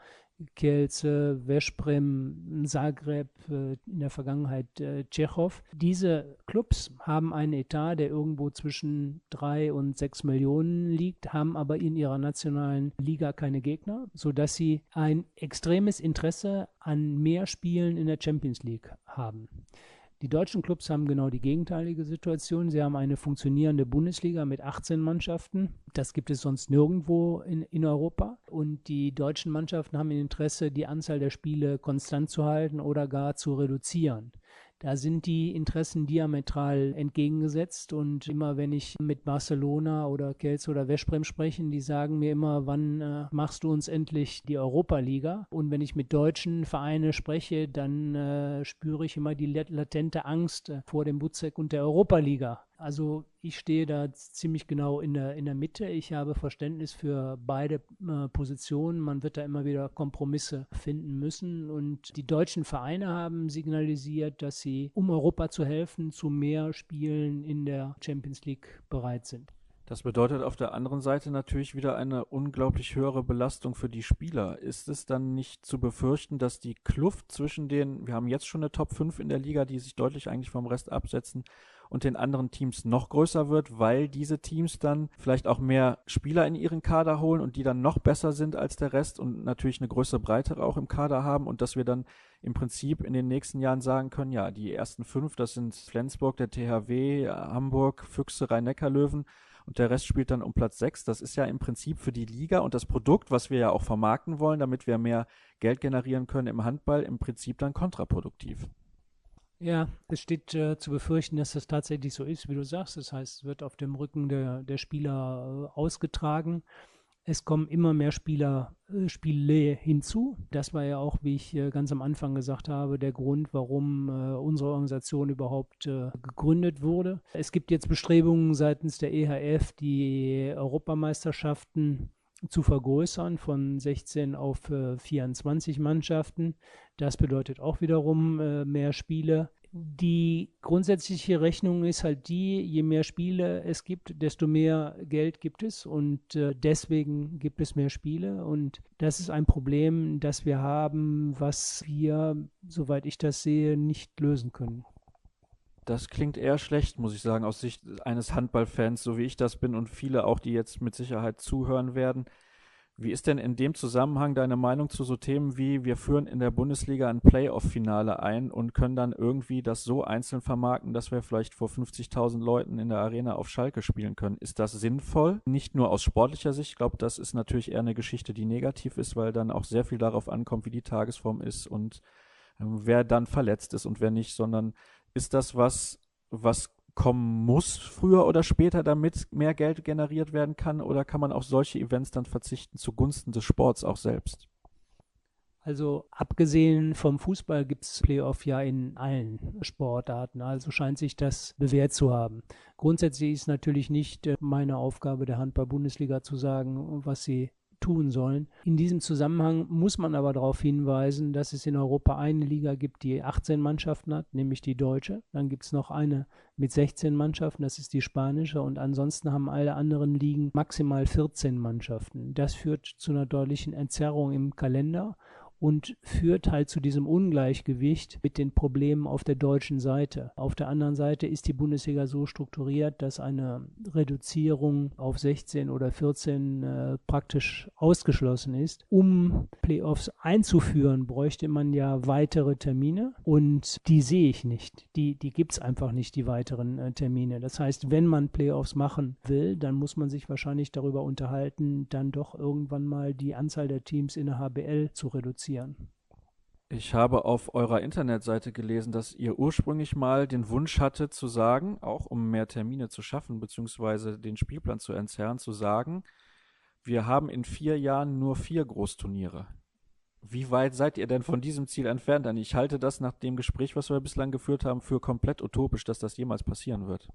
Kielce, Veszprem, Zagreb, in der Vergangenheit Tschechow. Diese Clubs haben einen Etat, der irgendwo zwischen drei und sechs Millionen liegt, haben aber in ihrer nationalen Liga keine Gegner, sodass sie ein extremes Interesse an mehr Spielen in der Champions League haben. Die deutschen Clubs haben genau die gegenteilige Situation. Sie haben eine funktionierende Bundesliga mit achtzehn Mannschaften. Das gibt es sonst nirgendwo in, in Europa. Und die deutschen Mannschaften haben ein Interesse, die Anzahl der Spiele konstant zu halten oder gar zu reduzieren. Da sind die Interessen diametral entgegengesetzt und immer wenn ich mit Barcelona oder Kielce oder Veszprem spreche, die sagen mir immer, wann äh, machst du uns endlich die Europa-Liga? Und wenn ich mit deutschen Vereinen spreche, dann äh, spüre ich immer die latente Angst äh, vor dem Buzek und der Europa-Liga. Also ich stehe da ziemlich genau in der, in der Mitte. Ich habe Verständnis für beide äh, Positionen. Man wird da immer wieder Kompromisse finden müssen. Und die deutschen Vereine haben signalisiert, dass sie, um Europa zu helfen, zu mehr Spielen in der Champions League bereit sind. Das bedeutet auf der anderen Seite natürlich wieder eine unglaublich höhere Belastung für die Spieler. Ist es dann nicht zu befürchten, dass die Kluft zwischen den, wir haben jetzt schon eine Top fünf in der Liga, die sich deutlich eigentlich vom Rest absetzen, und den anderen Teams noch größer wird, weil diese Teams dann vielleicht auch mehr Spieler in ihren Kader holen und die dann noch besser sind als der Rest und natürlich eine größere Breite auch im Kader haben und dass wir dann im Prinzip in den nächsten Jahren sagen können, ja, die ersten fünf, das sind Flensburg, der T H W, Hamburg, Füchse, Rhein-Neckar-Löwen und der Rest spielt dann um Platz sechs. Das ist ja im Prinzip für die Liga und das Produkt, was wir ja auch vermarkten wollen, damit wir mehr Geld generieren können im Handball, im Prinzip dann kontraproduktiv. Ja, es steht äh, zu befürchten, dass das tatsächlich so ist, wie du sagst. Das heißt, es wird auf dem Rücken der, der Spieler äh, ausgetragen. Es kommen immer mehr Spieler, äh, Spiele hinzu. Das war ja auch, wie ich äh, ganz am Anfang gesagt habe, der Grund, warum äh, unsere Organisation überhaupt äh, gegründet wurde. Es gibt jetzt Bestrebungen seitens der E H F, die Europameisterschaften zu vergrößern von sechzehn auf äh, vierundzwanzig Mannschaften. Das bedeutet auch wiederum äh, mehr Spiele. Die grundsätzliche Rechnung ist halt die, je mehr Spiele es gibt, desto mehr Geld gibt es und äh, deswegen gibt es mehr Spiele und das ist ein Problem, das wir haben, was wir, soweit ich das sehe, nicht lösen können. Das klingt eher schlecht, muss ich sagen, aus Sicht eines Handballfans, so wie ich das bin und viele auch, die jetzt mit Sicherheit zuhören werden. Wie ist denn in dem Zusammenhang deine Meinung zu so Themen wie, wir führen in der Bundesliga ein Playoff-Finale ein und können dann irgendwie das so einzeln vermarkten, dass wir vielleicht vor fünfzigtausend Leuten in der Arena auf Schalke spielen können? Ist das sinnvoll? Nicht nur aus sportlicher Sicht, ich glaube, das ist natürlich eher eine Geschichte, die negativ ist, weil dann auch sehr viel darauf ankommt, wie die Tagesform ist und äh, wer dann verletzt ist und wer nicht, sondern ist das was, was kommen muss, früher oder später, damit mehr Geld generiert werden kann? Oder kann man auf solche Events dann verzichten zugunsten des Sports auch selbst? Also abgesehen vom Fußball gibt es Playoff ja in allen Sportarten. Also scheint sich das bewährt zu haben. Grundsätzlich ist natürlich nicht meine Aufgabe der Handball-Bundesliga zu sagen, was sie tun sollen. In diesem Zusammenhang muss man aber darauf hinweisen, dass es in Europa eine Liga gibt, die achtzehn Mannschaften hat, nämlich die deutsche. Dann gibt es noch eine mit sechzehn Mannschaften, das ist die spanische. Und ansonsten haben alle anderen Ligen maximal vierzehn Mannschaften. Das führt zu einer deutlichen Entzerrung im Kalender und führt halt zu diesem Ungleichgewicht mit den Problemen auf der deutschen Seite. Auf der anderen Seite ist die Bundesliga so strukturiert, dass eine Reduzierung auf sechzehn oder vierzehn äh, praktisch ausgeschlossen ist. Um Playoffs einzuführen, bräuchte man ja weitere Termine und die sehe ich nicht. Die, die gibt es einfach nicht, die weiteren äh, Termine. Das heißt, wenn man Playoffs machen will, dann muss man sich wahrscheinlich darüber unterhalten, dann doch irgendwann mal die Anzahl der Teams in der H B L zu reduzieren. Ich habe auf eurer Internetseite gelesen, dass ihr ursprünglich mal den Wunsch hattet zu sagen, auch um mehr Termine zu schaffen, beziehungsweise den Spielplan zu entzerren, zu sagen, wir haben in vier Jahren nur vier Großturniere. Wie weit seid ihr denn von diesem Ziel entfernt? Denn ich halte das nach dem Gespräch, was wir bislang geführt haben, für komplett utopisch, dass das jemals passieren wird.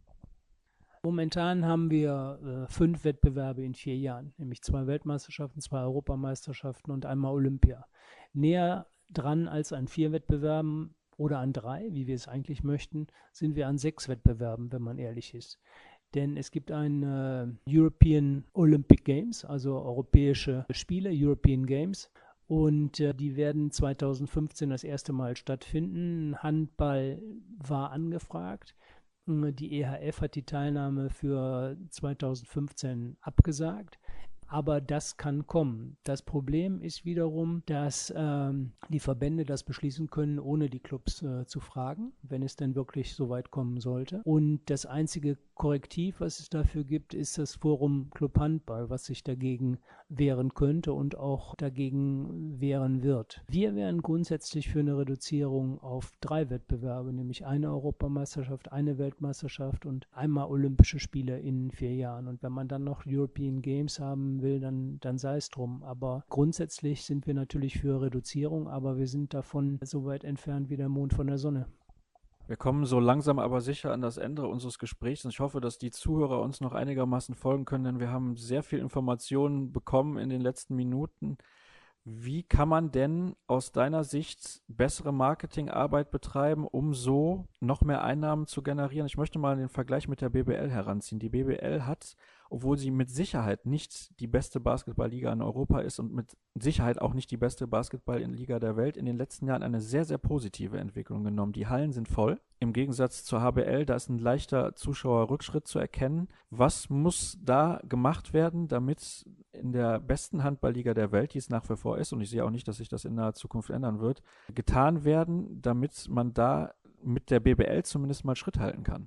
Momentan haben wir äh, fünf Wettbewerbe in vier Jahren, nämlich zwei Weltmeisterschaften, zwei Europameisterschaften und einmal Olympia. Näher dran als an vier Wettbewerben oder an drei, wie wir es eigentlich möchten, sind wir an sechs Wettbewerben, wenn man ehrlich ist. Denn es gibt ein äh, European Olympic Games, also europäische Spiele, European Games. Und äh, die werden zweitausendfünfzehn das erste Mal stattfinden. Handball war angefragt. Die E H F hat die Teilnahme für zweitausendfünfzehn abgesagt. Aber das kann kommen. Das Problem ist wiederum, dass ähm, die Verbände das beschließen können, ohne die Clubs äh, zu fragen, wenn es denn wirklich so weit kommen sollte. Und das einzige Korrektiv, was es dafür gibt, ist das Forum Club Handball, was sich dagegen wehren könnte und auch dagegen wehren wird. Wir wären grundsätzlich für eine Reduzierung auf drei Wettbewerbe, nämlich eine Europameisterschaft, eine Weltmeisterschaft und einmal Olympische Spiele in vier Jahren. Und wenn man dann noch European Games haben will, dann, dann sei es drum. Aber grundsätzlich sind wir natürlich für Reduzierung, aber wir sind davon so weit entfernt wie der Mond von der Sonne. Wir kommen so langsam aber sicher an das Ende unseres Gesprächs und ich hoffe, dass die Zuhörer uns noch einigermaßen folgen können, denn wir haben sehr viel Informationen bekommen in den letzten Minuten. Wie kann man denn aus deiner Sicht bessere Marketingarbeit betreiben, um so noch mehr Einnahmen zu generieren? Ich möchte mal den Vergleich mit der B B L heranziehen. Die B B L hat, obwohl sie mit Sicherheit nicht die beste Basketballliga in Europa ist und mit Sicherheit auch nicht die beste Basketballliga der Welt, in den letzten Jahren eine sehr, sehr positive Entwicklung genommen. Die Hallen sind voll. Im Gegensatz zur H B L, da ist ein leichter Zuschauerrückschritt zu erkennen. Was muss da gemacht werden, damit in der besten Handballliga der Welt, die es nach wie vor ist, und ich sehe auch nicht, dass sich das in naher Zukunft ändern wird, getan werden, damit man da mit der B B L zumindest mal Schritt halten kann?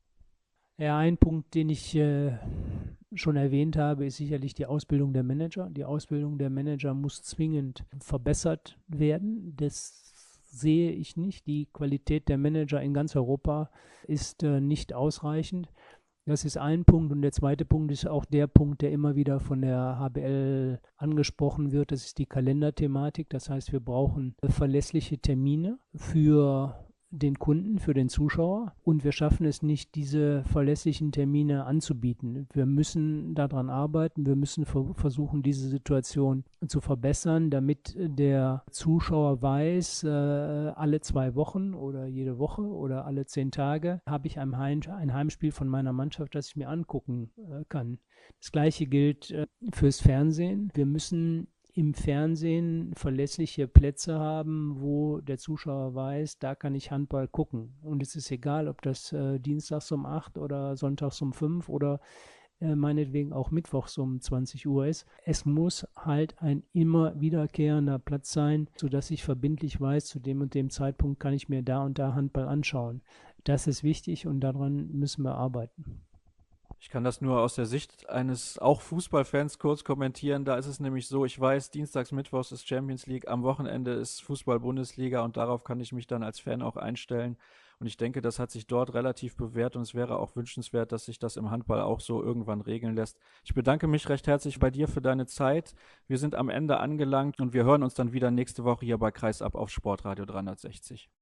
Ja, ein Punkt, den ich äh, schon erwähnt habe, ist sicherlich die Ausbildung der Manager. Die Ausbildung der Manager muss zwingend verbessert werden. Das sehe ich nicht. Die Qualität der Manager in ganz Europa ist äh, nicht ausreichend. Das ist ein Punkt. Und der zweite Punkt ist auch der Punkt, der immer wieder von der H B L angesprochen wird. Das ist die Kalenderthematik. Das heißt, wir brauchen verlässliche Termine für den Kunden, für den Zuschauer, und wir schaffen es nicht, diese verlässlichen Termine anzubieten. Wir müssen daran arbeiten, wir müssen versuchen, diese Situation zu verbessern, damit der Zuschauer weiß, äh, alle zwei Wochen oder jede Woche oder alle zehn Tage habe ich ein, Heim, ein Heimspiel von meiner Mannschaft, das ich mir angucken äh, kann. Das Gleiche gilt äh, fürs Fernsehen. Wir müssen im Fernsehen verlässliche Plätze haben, wo der Zuschauer weiß, da kann ich Handball gucken. Und es ist egal, ob das äh, dienstags um acht oder sonntags um fünf oder äh, meinetwegen auch mittwochs um zwanzig Uhr ist. Es muss halt ein immer wiederkehrender Platz sein, sodass ich verbindlich weiß, zu dem und dem Zeitpunkt kann ich mir da und da Handball anschauen. Das ist wichtig und daran müssen wir arbeiten. Ich kann das nur aus der Sicht eines auch Fußballfans kurz kommentieren. Da ist es nämlich so, ich weiß, dienstags, mittwochs ist Champions League, am Wochenende ist Fußball-Bundesliga und darauf kann ich mich dann als Fan auch einstellen. Und ich denke, das hat sich dort relativ bewährt und es wäre auch wünschenswert, dass sich das im Handball auch so irgendwann regeln lässt. Ich bedanke mich recht herzlich bei dir für deine Zeit. Wir sind am Ende angelangt und wir hören uns dann wieder nächste Woche hier bei Kreisab auf Sportradio dreihundertsechzig.